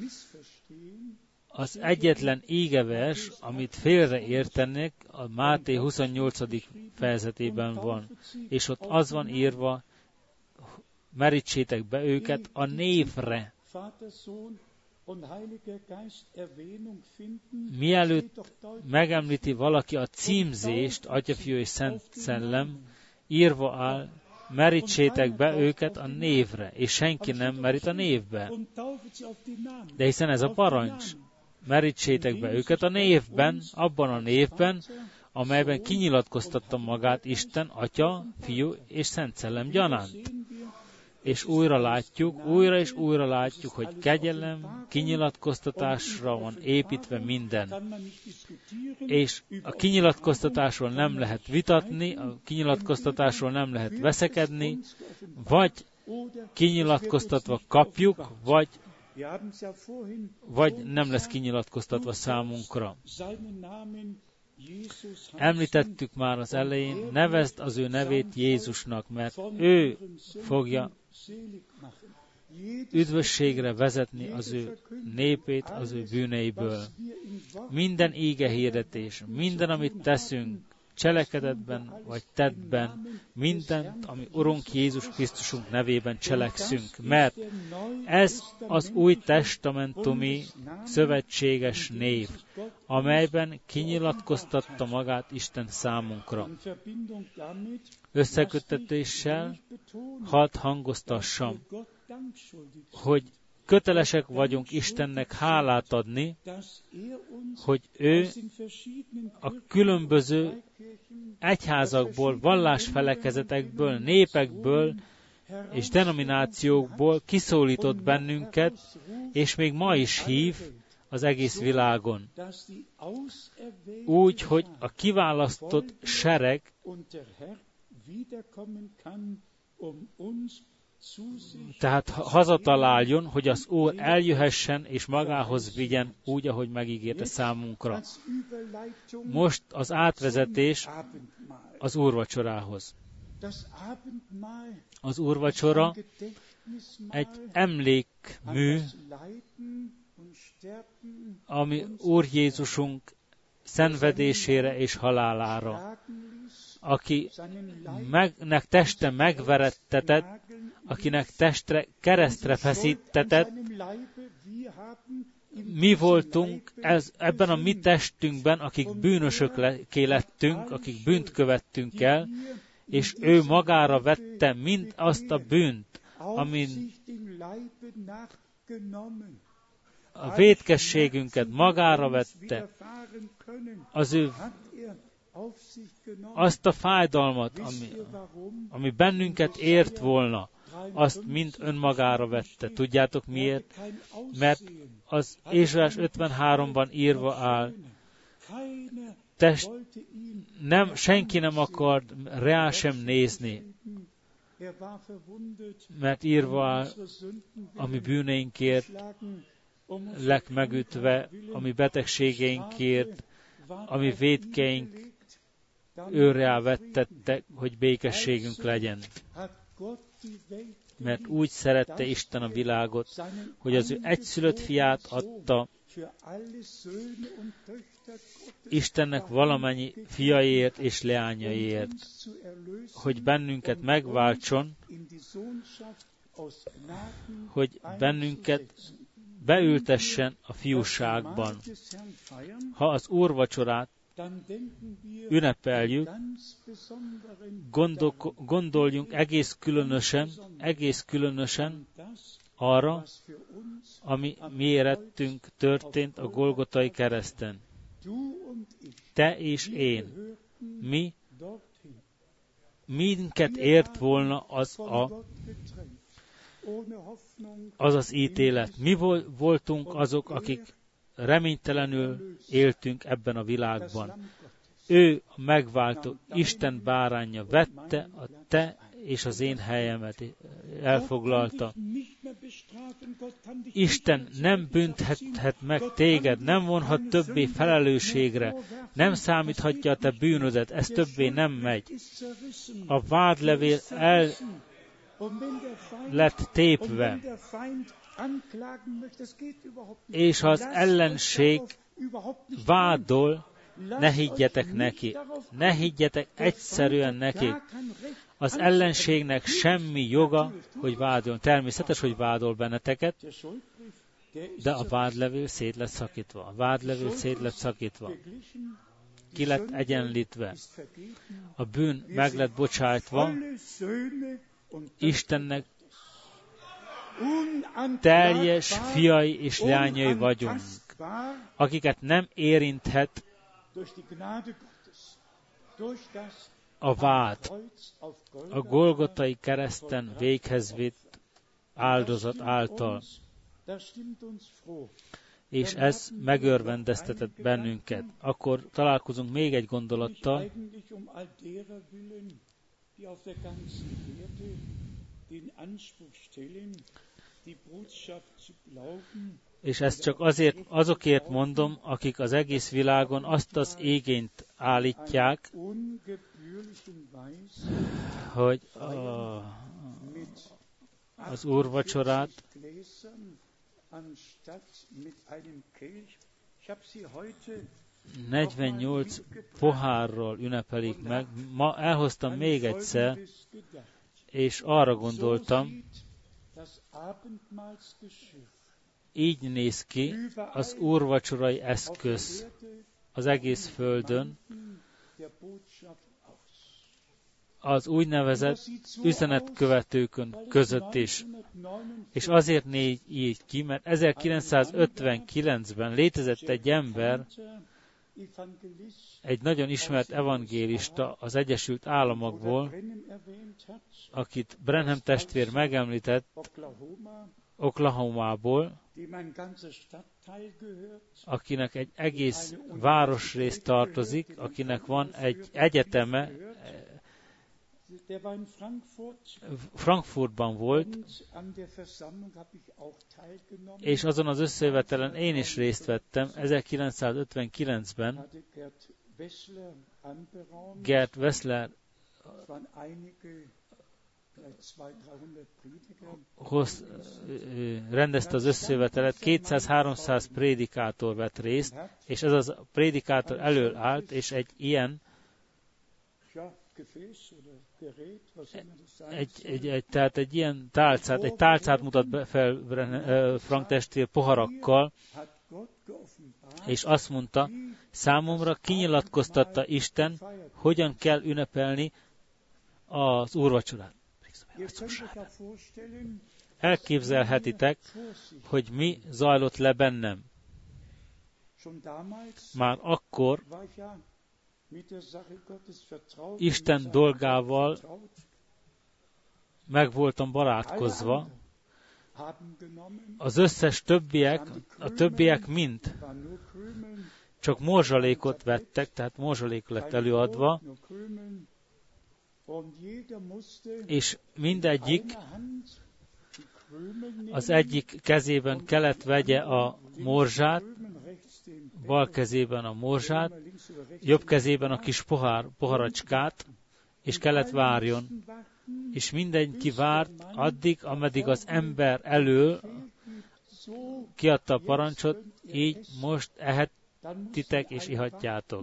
Az egyetlen ígevers, amit félreértenek, a Máté huszonnyolcadik fejezetében van, és ott az van írva, merítsétek be őket a névre. Mielőtt megemlíti valaki a címzést, Atya, Fiú és Szent Szellem, írva áll, merítsétek be őket a névre, és senki nem merít a névbe. De hiszen ez a parancs. Merítsétek be őket a névben, abban a névben, amelyben kinyilatkoztatta magát Isten, Atya, Fiú és Szent Szellem gyanánt. És újra látjuk, újra és újra látjuk, hogy kegyelem, kinyilatkoztatásra van építve minden. És a kinyilatkoztatásról nem lehet vitatni, a kinyilatkoztatásról nem lehet veszekedni, vagy kinyilatkoztatva kapjuk, vagy vagy nem lesz kinyilatkoztatva számunkra. Említettük már az elején, nevezd az ő nevét Jézusnak, mert ő fogja üdvösségre vezetni az ő népét az ő bűneiből. Minden ígehirdetés, minden, amit teszünk, cselekedetben vagy tettben, mindent, ami Urunk Jézus Krisztusunk nevében cselekszünk, mert ez az új testamentumi szövetséges név, amelyben kinyilatkoztatta magát Isten számunkra. Összeköttetéssel hadd hangoztassam, hogy kötelesek vagyunk Istennek hálát adni, hogy ő a különböző egyházakból, vallásfelekezetekből, népekből és denominációkból kiszólított bennünket, és még ma is hív az egész világon. Úgy, hogy a kiválasztott sereg tehát hazataláljon, hogy az Úr eljöhessen és magához vigyen, úgy, ahogy megígérte számunkra. Most az átvezetés az úrvacsorához. Az úrvacsora egy emlékmű, ami Úr Jézusunk szenvedésére és halálára, akinek teste megverettetett, akinek testre keresztre feszítetett. Mi voltunk ez, ebben a mi testünkben, akik bűnösökké lettünk, akik bűnt követtünk el, és ő magára vette mind azt a bűnt, amin a vétkességünket magára vette, az ő azt a fájdalmat, ami, ami bennünket ért volna, azt mind önmagára vette. Tudjátok miért? Mert az Ézsaiás ötvenháromban írva áll, test, nem, senki nem akart rá sem nézni, mert írva áll, ami bűneinkért lett megütve, ami betegségeinkért, ami vétkeink őrrá vettettek, hogy békességünk legyen. Mert úgy szerette Isten a világot, hogy az ő egyszülött fiát adta Istennek valamennyi fiaiért és leányaiért, hogy bennünket megváltson, hogy bennünket beültessen a fiúságban. Ha az úrvacsorát ünnepeljük, gondol, gondoljunk egész különösen, egész különösen arra, ami mi érettünk történt a Golgotai kereszten. Te és én, mi, minket ért volna az a az az ítélet. Mi voltunk azok, akik reménytelenül éltünk ebben a világban. Ő a megváltó Isten báránja vette a te és az én helyemet, elfoglalta. Isten nem büntethet meg téged, nem vonhat többé felelősségre, nem számíthatja a te bűnödet, ez többé nem megy. A vádlevél el lett tépve, és ha az ellenség vádol, ne higgyetek neki, ne higgyetek egyszerűen neki. Az ellenségnek semmi joga, hogy vádoljon. Természetes, hogy vádol benneteket, de a vádlevél szét lett szakítva. A vádlevél szét lett szakítva. Ki lett egyenlítve. A bűn meg lett bocsájtva. Istennek teljes fiai és leányai vagyunk, akiket nem érinthet a vád, a Golgotai kereszten véghez vitt áldozat által. És ez megörvendeztetett bennünket. Akkor találkozunk még egy gondolattal, és ezt csak azért, azokért mondom, akik az egész világon azt az igényt állítják, hogy a, az úrvacsorát negyvennyolc pohárral ünnepelik meg. Ma elhoztam még egyszer, és arra gondoltam, így néz ki az úrvacsorai eszköz az egész földön, az úgynevezett üzenetkövetőkön között is. És azért négy így ki, mert ezerkilencszázötvenkilencben létezett egy ember, egy nagyon ismert evangélista az Egyesült Államokból, akit Branham testvér megemlített, Oklahomából, akinek egy egész városrész tartozik, akinek van egy egyeteme, Frankfurtban volt, és azon az összejövetelen én is részt vettem, ezerkilencszázötvenkilencben Gerd Wessler hoz, rendezte az összejövetelet, kétszáz-háromszáz prédikátor vett részt, és ez az prédikátor elől állt, és egy ilyen Egy, egy, egy, tehát egy ilyen tálcát, egy tálcát mutat be fel uh, Frank testvér poharakkal, és azt mondta, számomra kinyilatkoztatta Isten, hogyan kell ünnepelni az úrvacsorát. Elképzelhetitek, hogy mi zajlott le bennem. Már akkor Isten dolgával meg voltam barátkozva, az összes többiek, a többiek mind csak morzsalékot vettek, tehát morzsalék lett előadva, és mindegyik az egyik kezében kellett vegye a morzsát, bal kezében a morzsát, jobb kezében a kis pohár, poharacskát, és kellett várjon. És mindenki várt addig, ameddig az ember elől kiadta a parancsot, így most ehetitek és ihatjátok.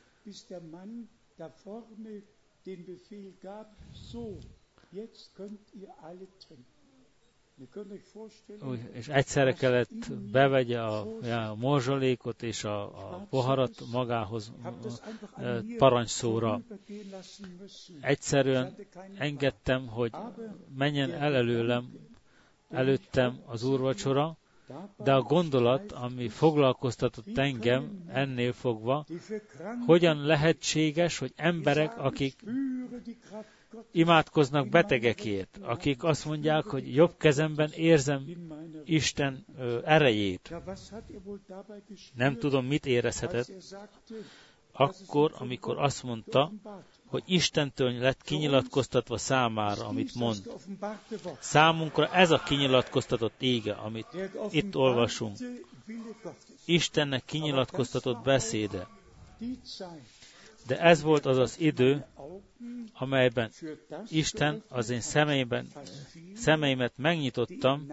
Úgy, és egyszerre kellett bevegye a, a morzsalékot és a, a poharat magához parancsszóra. Egyszerűen engedtem, hogy menjen el előlem, előttem az úrvacsora, de a gondolat, ami foglalkoztatott engem ennél fogva, hogyan lehetséges, hogy emberek, akik imádkoznak betegekért, akik azt mondják, hogy jobb kezemben érzem Isten ö, erejét. Nem tudom, mit érezhetett. Akkor, amikor azt mondta, hogy Istentől lett kinyilatkoztatva számára, amit mond. Számunkra ez a kinyilatkoztatott ége, amit itt olvasunk. Istennek kinyilatkoztatott beszéde. De ez volt az az idő, amelyben Isten az én szemeimben, szemeimet megnyitottam,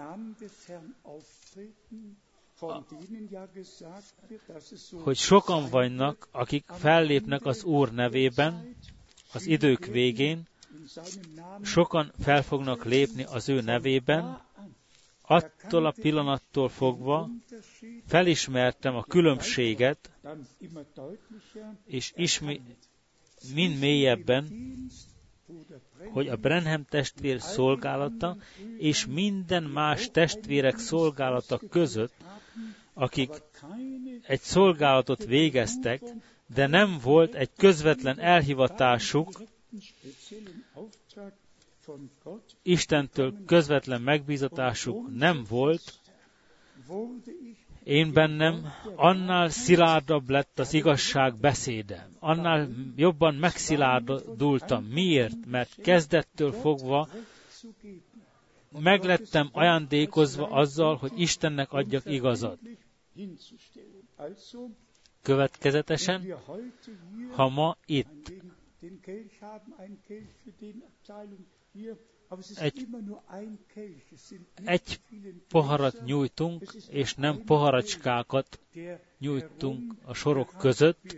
hogy sokan vannak, akik fellépnek az Úr nevében, az idők végén, sokan fel fognak lépni az ő nevében, attól a pillanattól fogva felismertem a különbséget, és ismét mind mélyebben, hogy a Branham testvér szolgálata és minden más testvérek szolgálata között, akik egy szolgálatot végeztek, de nem volt egy közvetlen elhivatásuk, Istentől közvetlen megbízatásuk nem volt, én bennem annál szilárdabb lett az igazság beszéde. Annál jobban megszilárdultam. Miért? Mert kezdettől fogva meglettem ajándékozva azzal, hogy Istennek adjak igazat. Következetesen, ha ma itt egy, egy poharat nyújtunk, és nem poharacskákat nyújtunk a sorok között,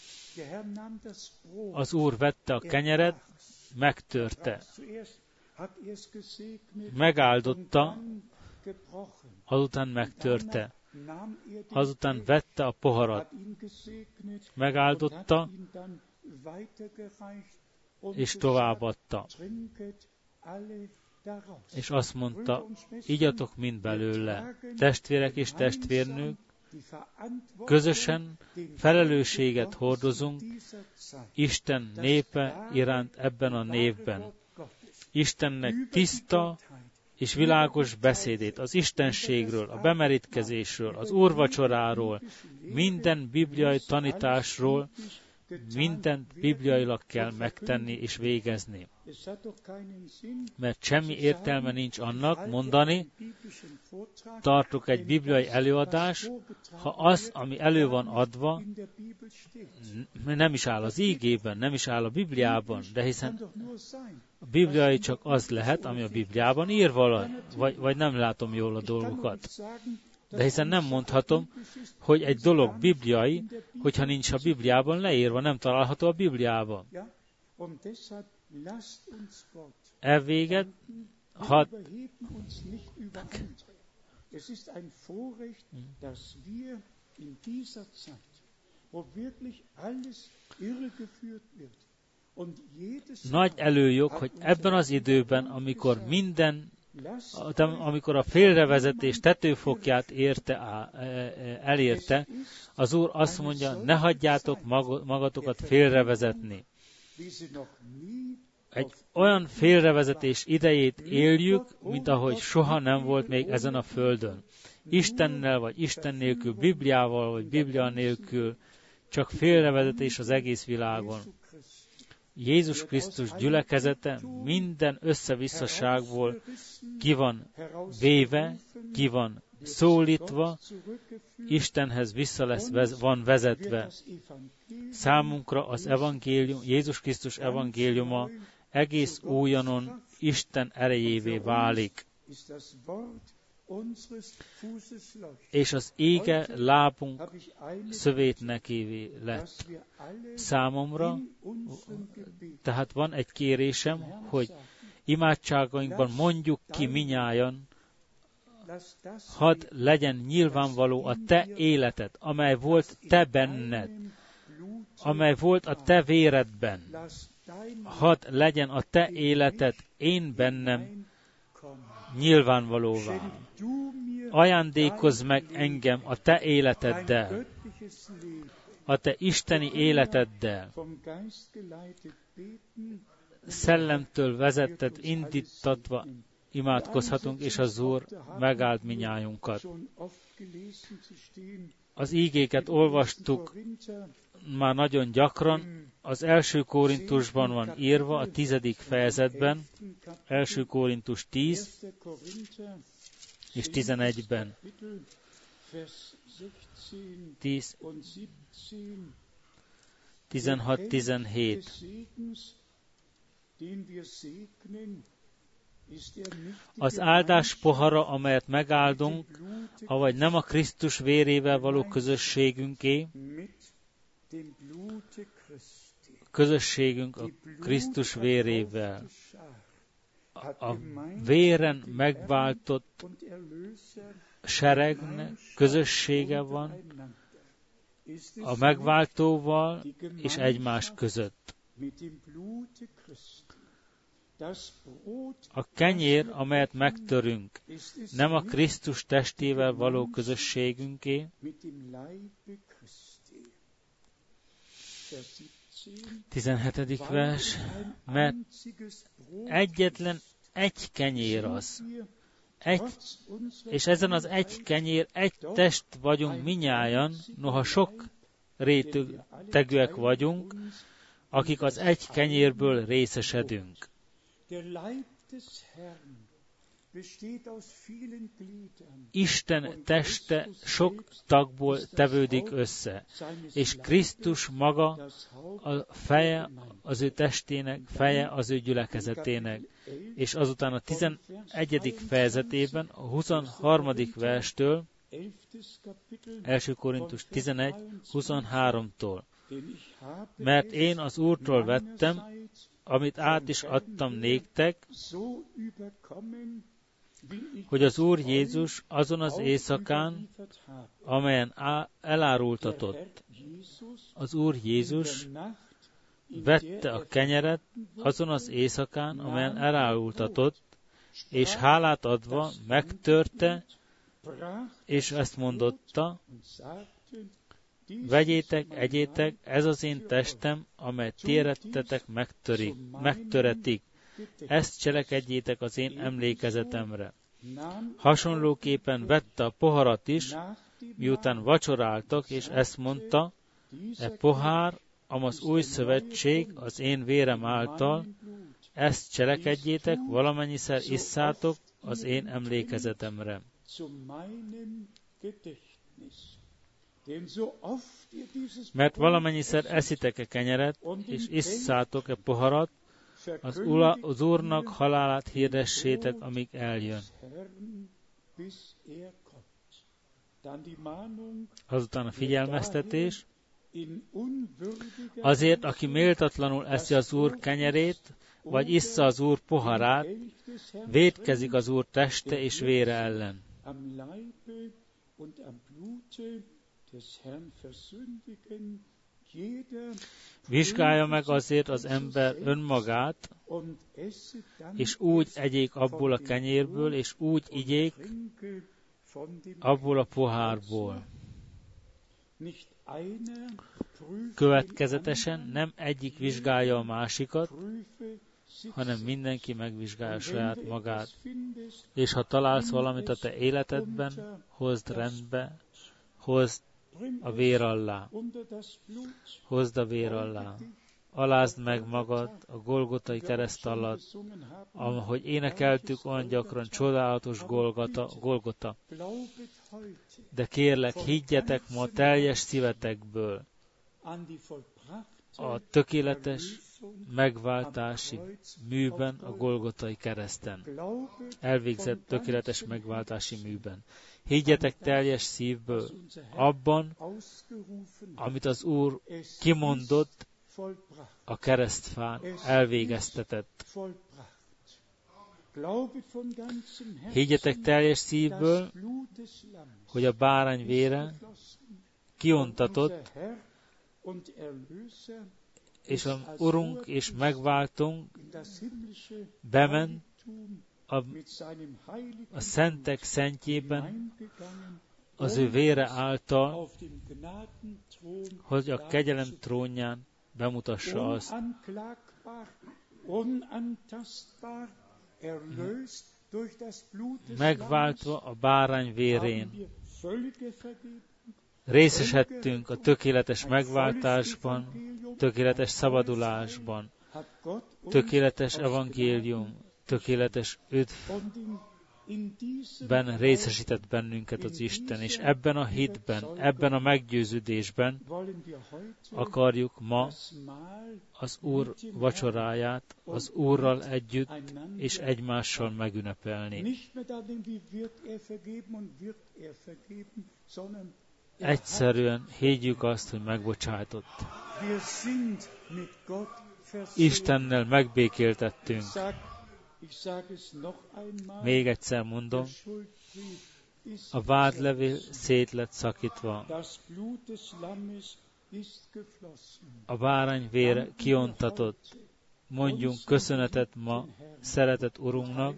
az Úr vette a kenyeret, megtörte, megáldotta, azután megtörte, azután vette a poharat, megáldotta, és továbbadta. És azt mondta, igyatok mind belőle, testvérek és testvérnők, közösen felelősséget hordozunk Isten népe iránt ebben a névben. Istennek tiszta és világos beszédét az istenségről, a bemerítkezésről, az úrvacsoráról, minden bibliai tanításról, mindent bibliailag kell megtenni és végezni. Mert semmi értelme nincs annak mondani, tartok egy bibliai előadás, ha az, ami elő van adva, nem is áll az ígében, nem is áll a Bibliában, de hiszen a bibliai csak az lehet, ami a Bibliában írva van, vagy, vagy nem látom jól a dolgokat. De hiszen nem mondhatom, hogy egy dolog bibliai, hogyha nincs a Bibliában leírva, nem található a Bibliában. Elvéget, hadd... Nagy előjog, hogy ebben az időben, amikor minden, amikor a félrevezetés tetőfokját érte, elérte, az Úr azt mondja, ne hagyjátok magatokat félrevezetni. Egy olyan félrevezetés idejét éljük, mint ahogy soha nem volt még ezen a földön. Istennel vagy Isten nélkül, Bibliával vagy Biblia nélkül, csak félrevezetés az egész világon. Jézus Krisztus gyülekezete minden összevisszaságból ki van véve, ki van szólítva, Istenhez vissza lesz, van vezetve. Számunkra az evangélium, Jézus Krisztus evangéliuma egész újonnan Isten erejévé válik. És az ége lábunk szövétnekévé lett. Számomra, tehát van egy kérésem, hogy imádságainkban mondjuk ki minnyájan, hadd legyen nyilvánvaló a te életed, amely volt te benned, amely volt a te véredben. Hadd legyen a te életed én bennem nyilvánvalóvá. Ajándékozz meg engem a te életeddel, a te isteni életeddel, szellemtől vezetted, indítatva imádkozhatunk, és az Úr megáld minnyájunkat. Az ígéket olvastuk már nagyon gyakran, az első Korintusban van írva, a tizedik fejezetben, első Korintus tíz és tizenegyben. tíz, tizenhat, tizenhét. Az áldás pohara, amelyet megáldunk, avagy nem a Krisztus vérével való közösségünké, közösségünk a Krisztus vérével. A véren megváltott seregnek közössége van a megváltóval és egymás között. A kenyér, amelyet megtörünk, nem a Krisztus testével való közösségünké, tizenhetedik vers, mert egyetlen egy kenyér az, egy, és ezen az egy kenyér, egy test vagyunk minnyájan, noha sok rétegűek vagyunk, akik az egy kenyérből részesedünk. Isten teste sok tagból tevődik össze, és Krisztus maga a feje az ő testének, feje az ő gyülekezetének. És azután a tizenegyedik fejezetében, a huszonharmadik verstől, első Korintus tizenegy, huszonháromtól. Mert én az Úrtól vettem, amit át is adtam néktek, hogy az Úr Jézus azon az éjszakán, amelyen elárultatott, az Úr Jézus vette a kenyeret azon az éjszakán, amelyen elárultatott, és hálát adva megtörte, és ezt mondotta, vegyétek, egyétek, ez az én testem, amely térettetek megtörik, megtöretik. ezt cselekedjétek az én emlékezetemre. Hasonlóképpen vette a poharat is, miután vacsoráltak, és ezt mondta, e pohár, amaz új szövetség az én vérem által, ezt cselekedjétek, valamennyiszer isszátok az én emlékezetemre. Mert valamennyiszer eszitek-e kenyeret, és isszátok-e poharat, az, ula, az Úrnak halálát hirdessétek, amíg eljön. Azután a figyelmeztetés. Azért, aki méltatlanul eszi az Úr kenyerét, vagy issza az Úr poharát, vétkezik az Úr teste és vére ellen. Vizsgálja meg azért az ember önmagát, és úgy egyék abból a kenyérből, és úgy igyék abból a pohárból. Következetesen nem egyik vizsgálja a másikat, hanem mindenki megvizsgálja saját magát. És ha találsz valamit a te életedben, hozd rendbe, hozd a vér alá. Hozd a vér alá. Alázd meg magad a Golgotai kereszt alatt, ahogy énekeltük olyan gyakran, csodálatos Golgota, Golgota. De kérlek, higgyetek ma teljes szívetekből a tökéletes megváltási műben, a Golgotai kereszten. Elvégzett tökéletes megváltási műben. Higgyetek teljes szívből abban, amit az Úr kimondott, a keresztfán elvégeztetett. Higgyetek teljes szívből, hogy a bárány vére kiontatott, és az Urunk és megváltunk bement a, a szentek szentjében az ő vére által, hogy a kegyelem trónján bemutassa azt. Megváltva a bárány vérén részesedtünk a tökéletes megváltásban, tökéletes szabadulásban, tökéletes evangélium, tökéletes üdvben részesített bennünket az Isten, és ebben a hitben, ebben a meggyőződésben akarjuk ma az Úr vacsoráját az Úrral együtt és egymással megünnepelni. Egyszerűen higgyük azt, hogy megbocsátott. Istennel megbékéltettünk. Még egyszer mondom, a vádlevél szét lett szakítva. A bárány vére kiontatott. Mondjunk köszönetet ma szeretett Urunknak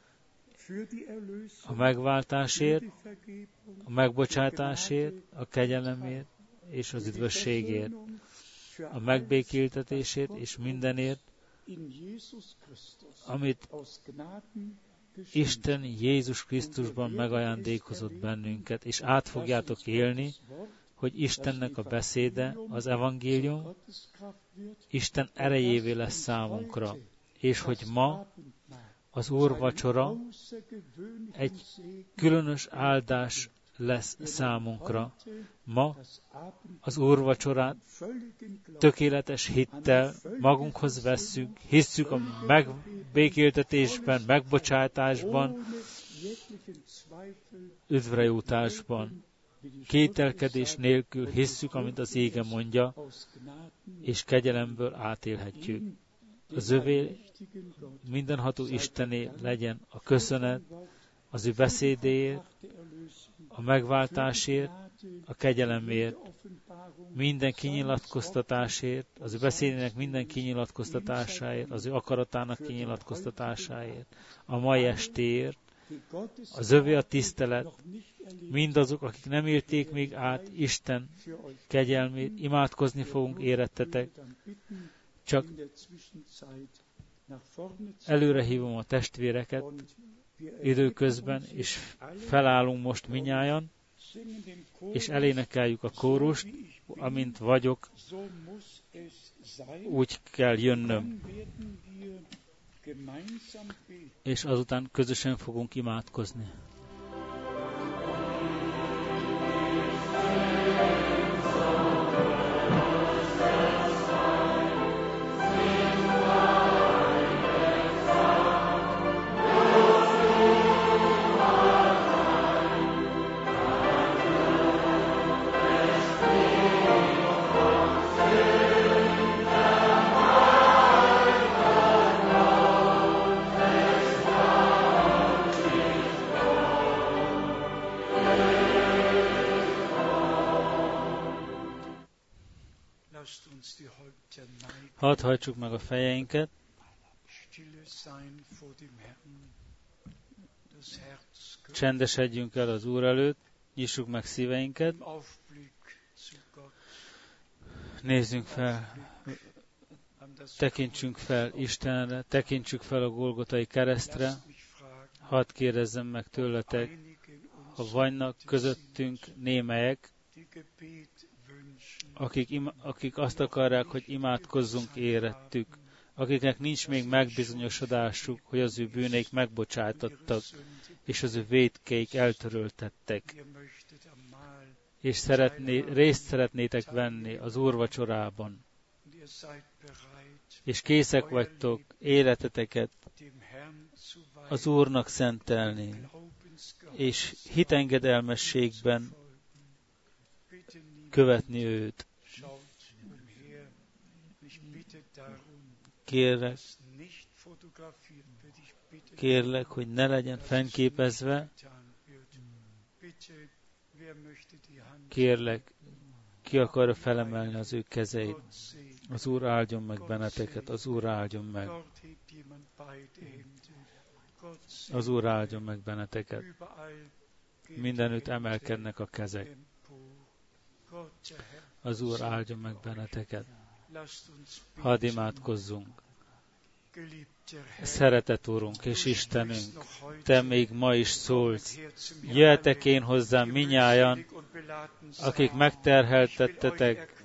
a megváltásért, a megbocsátásért, a kegyelemért és az üdvösségért, a megbékéltetésért és mindenért, amit Isten Jézus Krisztusban megajándékozott bennünket, és át fogjátok élni, hogy Istennek a beszéde, az evangélium, Isten erejévé lesz számunkra, és hogy ma az úrvacsora egy különös áldás lesz számunkra. Ma az úrvacsorát tökéletes hittel magunkhoz vesszük, hisszük a megbékéltetésben, megbocsátásban, üdvrejutásban. Kételkedés nélkül hisszük, amit az ége mondja, és kegyelemből átélhetjük. Az övé mindenható Istené legyen a köszönet az ő beszédéért, a megváltásért, a kegyelemért, minden kinyilatkoztatásért, az ő beszédének minden kinyilatkoztatásáért, az ő akaratának kinyilatkoztatásáért, a mai estéért, az övé a tisztelet, mindazok, akik nem élték még át Isten kegyelmét, imádkozni fogunk érettetek, csak Előre hívom a testvéreket időközben, és felállunk most minnyájan, és elénekeljük a kórust, amint vagyok, úgy kell jönnöm. És azután közösen fogunk imádkozni. Hadd hajtsuk meg a fejeinket, csendesedjünk el az Úr előtt, nyissuk meg szíveinket, nézzünk fel, tekintsünk fel Istenre, tekintsük fel a Golgotai keresztre. Hadd kérdezzem meg tőletek, ha vannak közöttünk némelyek, Akik, ima, akik azt akarják, hogy imádkozzunk érettük, akiknek nincs még megbizonyosodásuk, hogy az ő bűneik megbocsátottak, és az ő vétkeik eltöröltettek, és szeretné, részt szeretnétek venni az úrvacsorában, és készek vagytok életeteket az Úrnak szentelni, és hitengedelmességben követni őt. Kérlek, kérlek, hogy ne legyen fennképezve. Kérlek, ki akarja felemelni az ő kezeit. Az Úr áldjon meg benneteket, az Úr áldjon meg. Az Úr áldjon meg benneteket. Mindenütt emelkednek a kezek. Az Úr áldjon meg benneteket. Hadd imádkozzunk. Szeretett Úrunk és Istenünk, Te még ma is szólsz. Jöjjetek én hozzám minnyájan, akik megterheltettetek.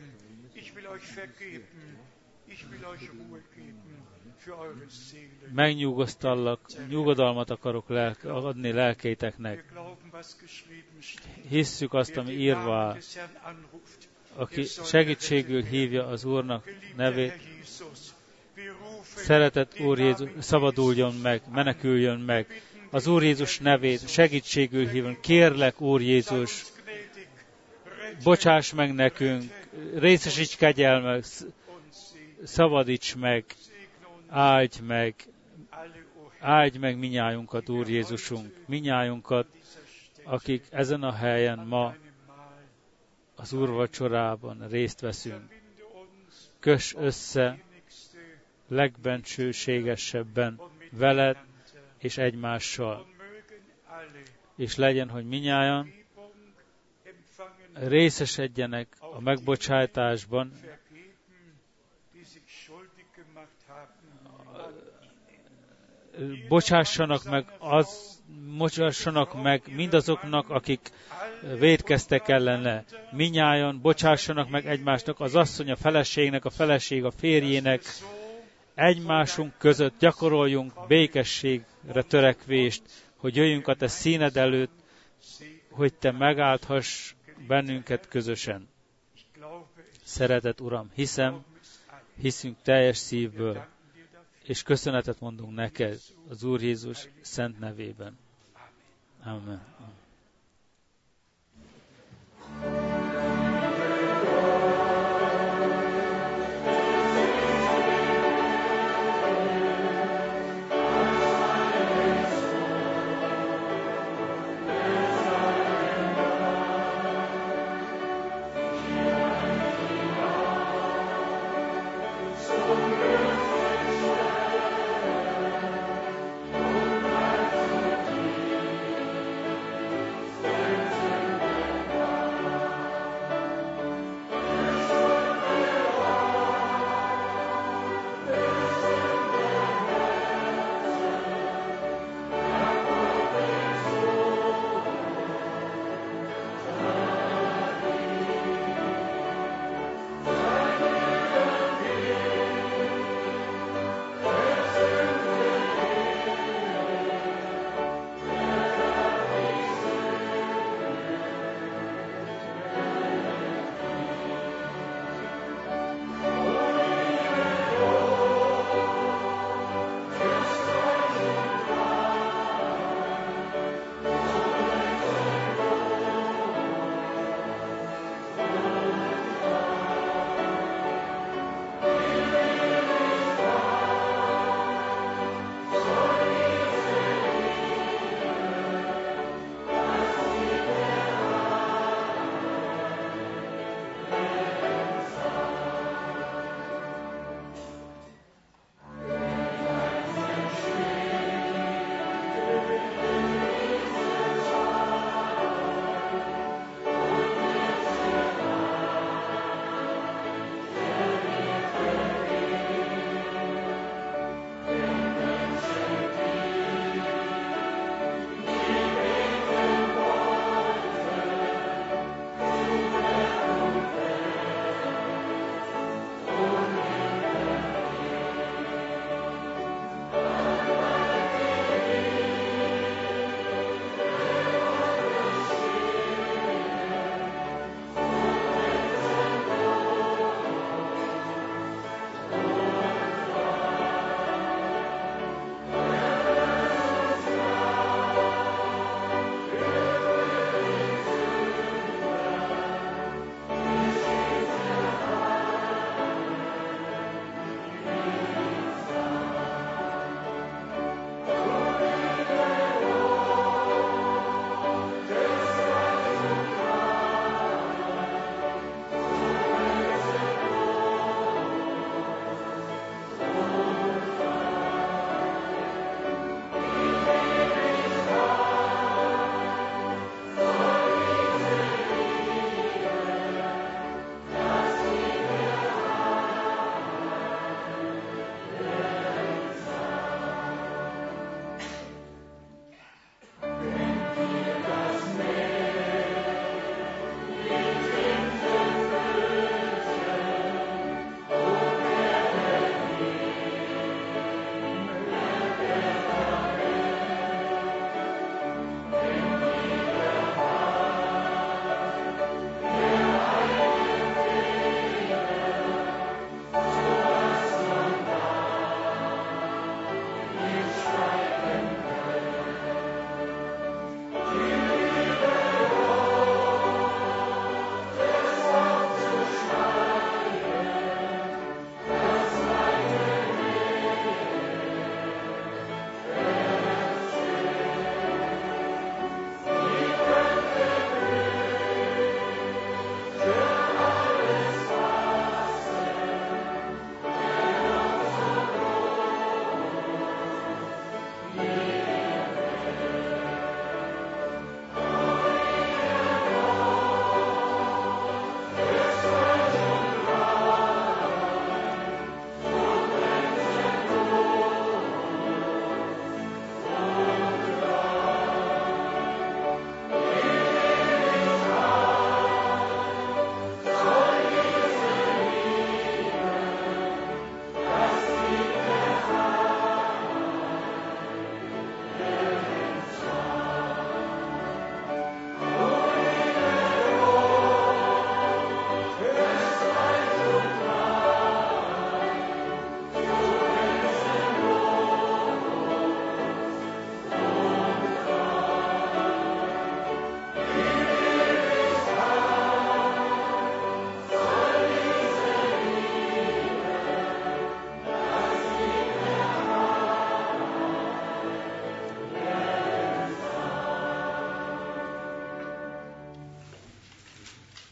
Megnyugosztallak, nyugodalmat akarok lelke, adni lelkeiteknek. Hisszük azt, ami írva áll. Aki segítségül hívja az Úrnak nevét, szeretett Úr Jézus, szabaduljon meg, meneküljön meg. Az Úr Jézus nevét segítségül hívjon. Kérlek, Úr Jézus, bocsáss meg nekünk, részesíts kegyelmet, szabadíts meg, áldj meg, áldj meg minnyájunkat, Úr Jézusunk, minnyájunkat, akik ezen a helyen ma az úrvacsorában részt veszünk. Köss össze legbensőségesebben veled és egymással. És legyen, hogy minnyájan részesedjenek a megbocsátásban, bocsássanak meg, az, bocsássanak meg mindazoknak, akik vétkeztek ellene. Minnyájan bocsássanak meg egymásnak, az asszony a feleségnek, a feleség a férjének. Egymásunk között gyakoroljunk békességre törekvést, hogy jöjjünk a Te színed előtt, hogy Te megáldhass bennünket közösen. Szeretett Uram, hiszem, hiszünk teljes szívből, és köszönetet mondunk neked az Úr Jézus szent nevében. Amen.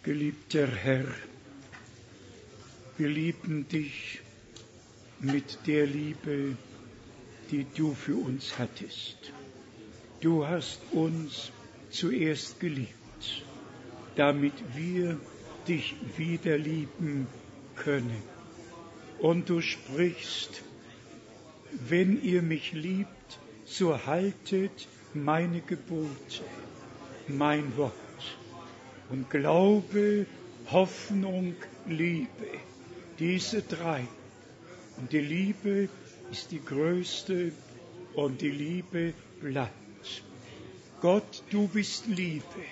Geliebter Herr, wir lieben dich mit der Liebe, die du für uns hattest. Du hast uns zuerst geliebt, damit wir dich wieder lieben können. Und du sprichst, wenn ihr mich liebt, so haltet meine Gebote, mein Wort. Und Glaube, Hoffnung, Liebe, diese drei. Und die Liebe ist die größte und die Liebe bleibt. Gott, du bist Liebe.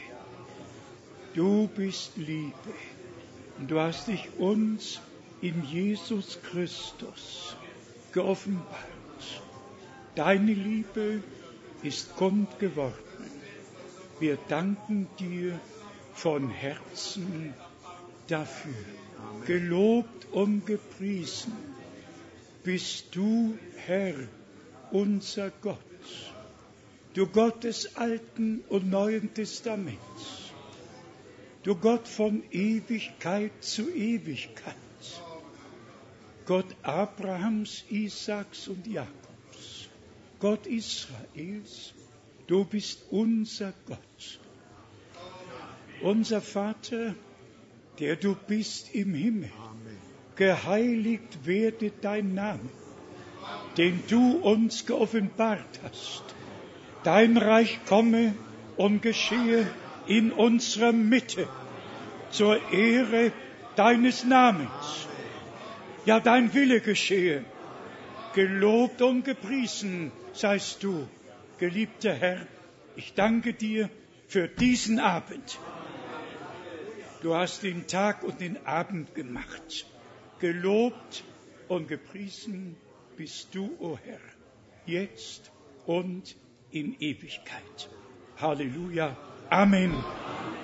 Du bist Liebe. Und du hast dich uns in Jesus Christus geoffenbart. Deine Liebe ist kund geworden. Wir danken dir von Herzen dafür. Amen. Gelobt und gepriesen bist du, Herr, unser Gott, du Gott des Alten und Neuen Testaments, du Gott von Ewigkeit zu Ewigkeit, Gott Abrahams, Isaaks und Jakobs, Gott Israels, du bist unser Gott. Unser Vater, der du bist im Himmel, geheiligt werde dein Name, den du uns geoffenbart hast. Dein Reich komme und geschehe in unserer Mitte, zur Ehre deines Namens. Ja, dein Wille geschehe. Gelobt und gepriesen seist du, geliebter Herr. Ich danke dir für diesen Abend. Du hast den Tag und den Abend gemacht. Gelobt und gepriesen bist du, o Herr, jetzt und in Ewigkeit. Halleluja. Amen.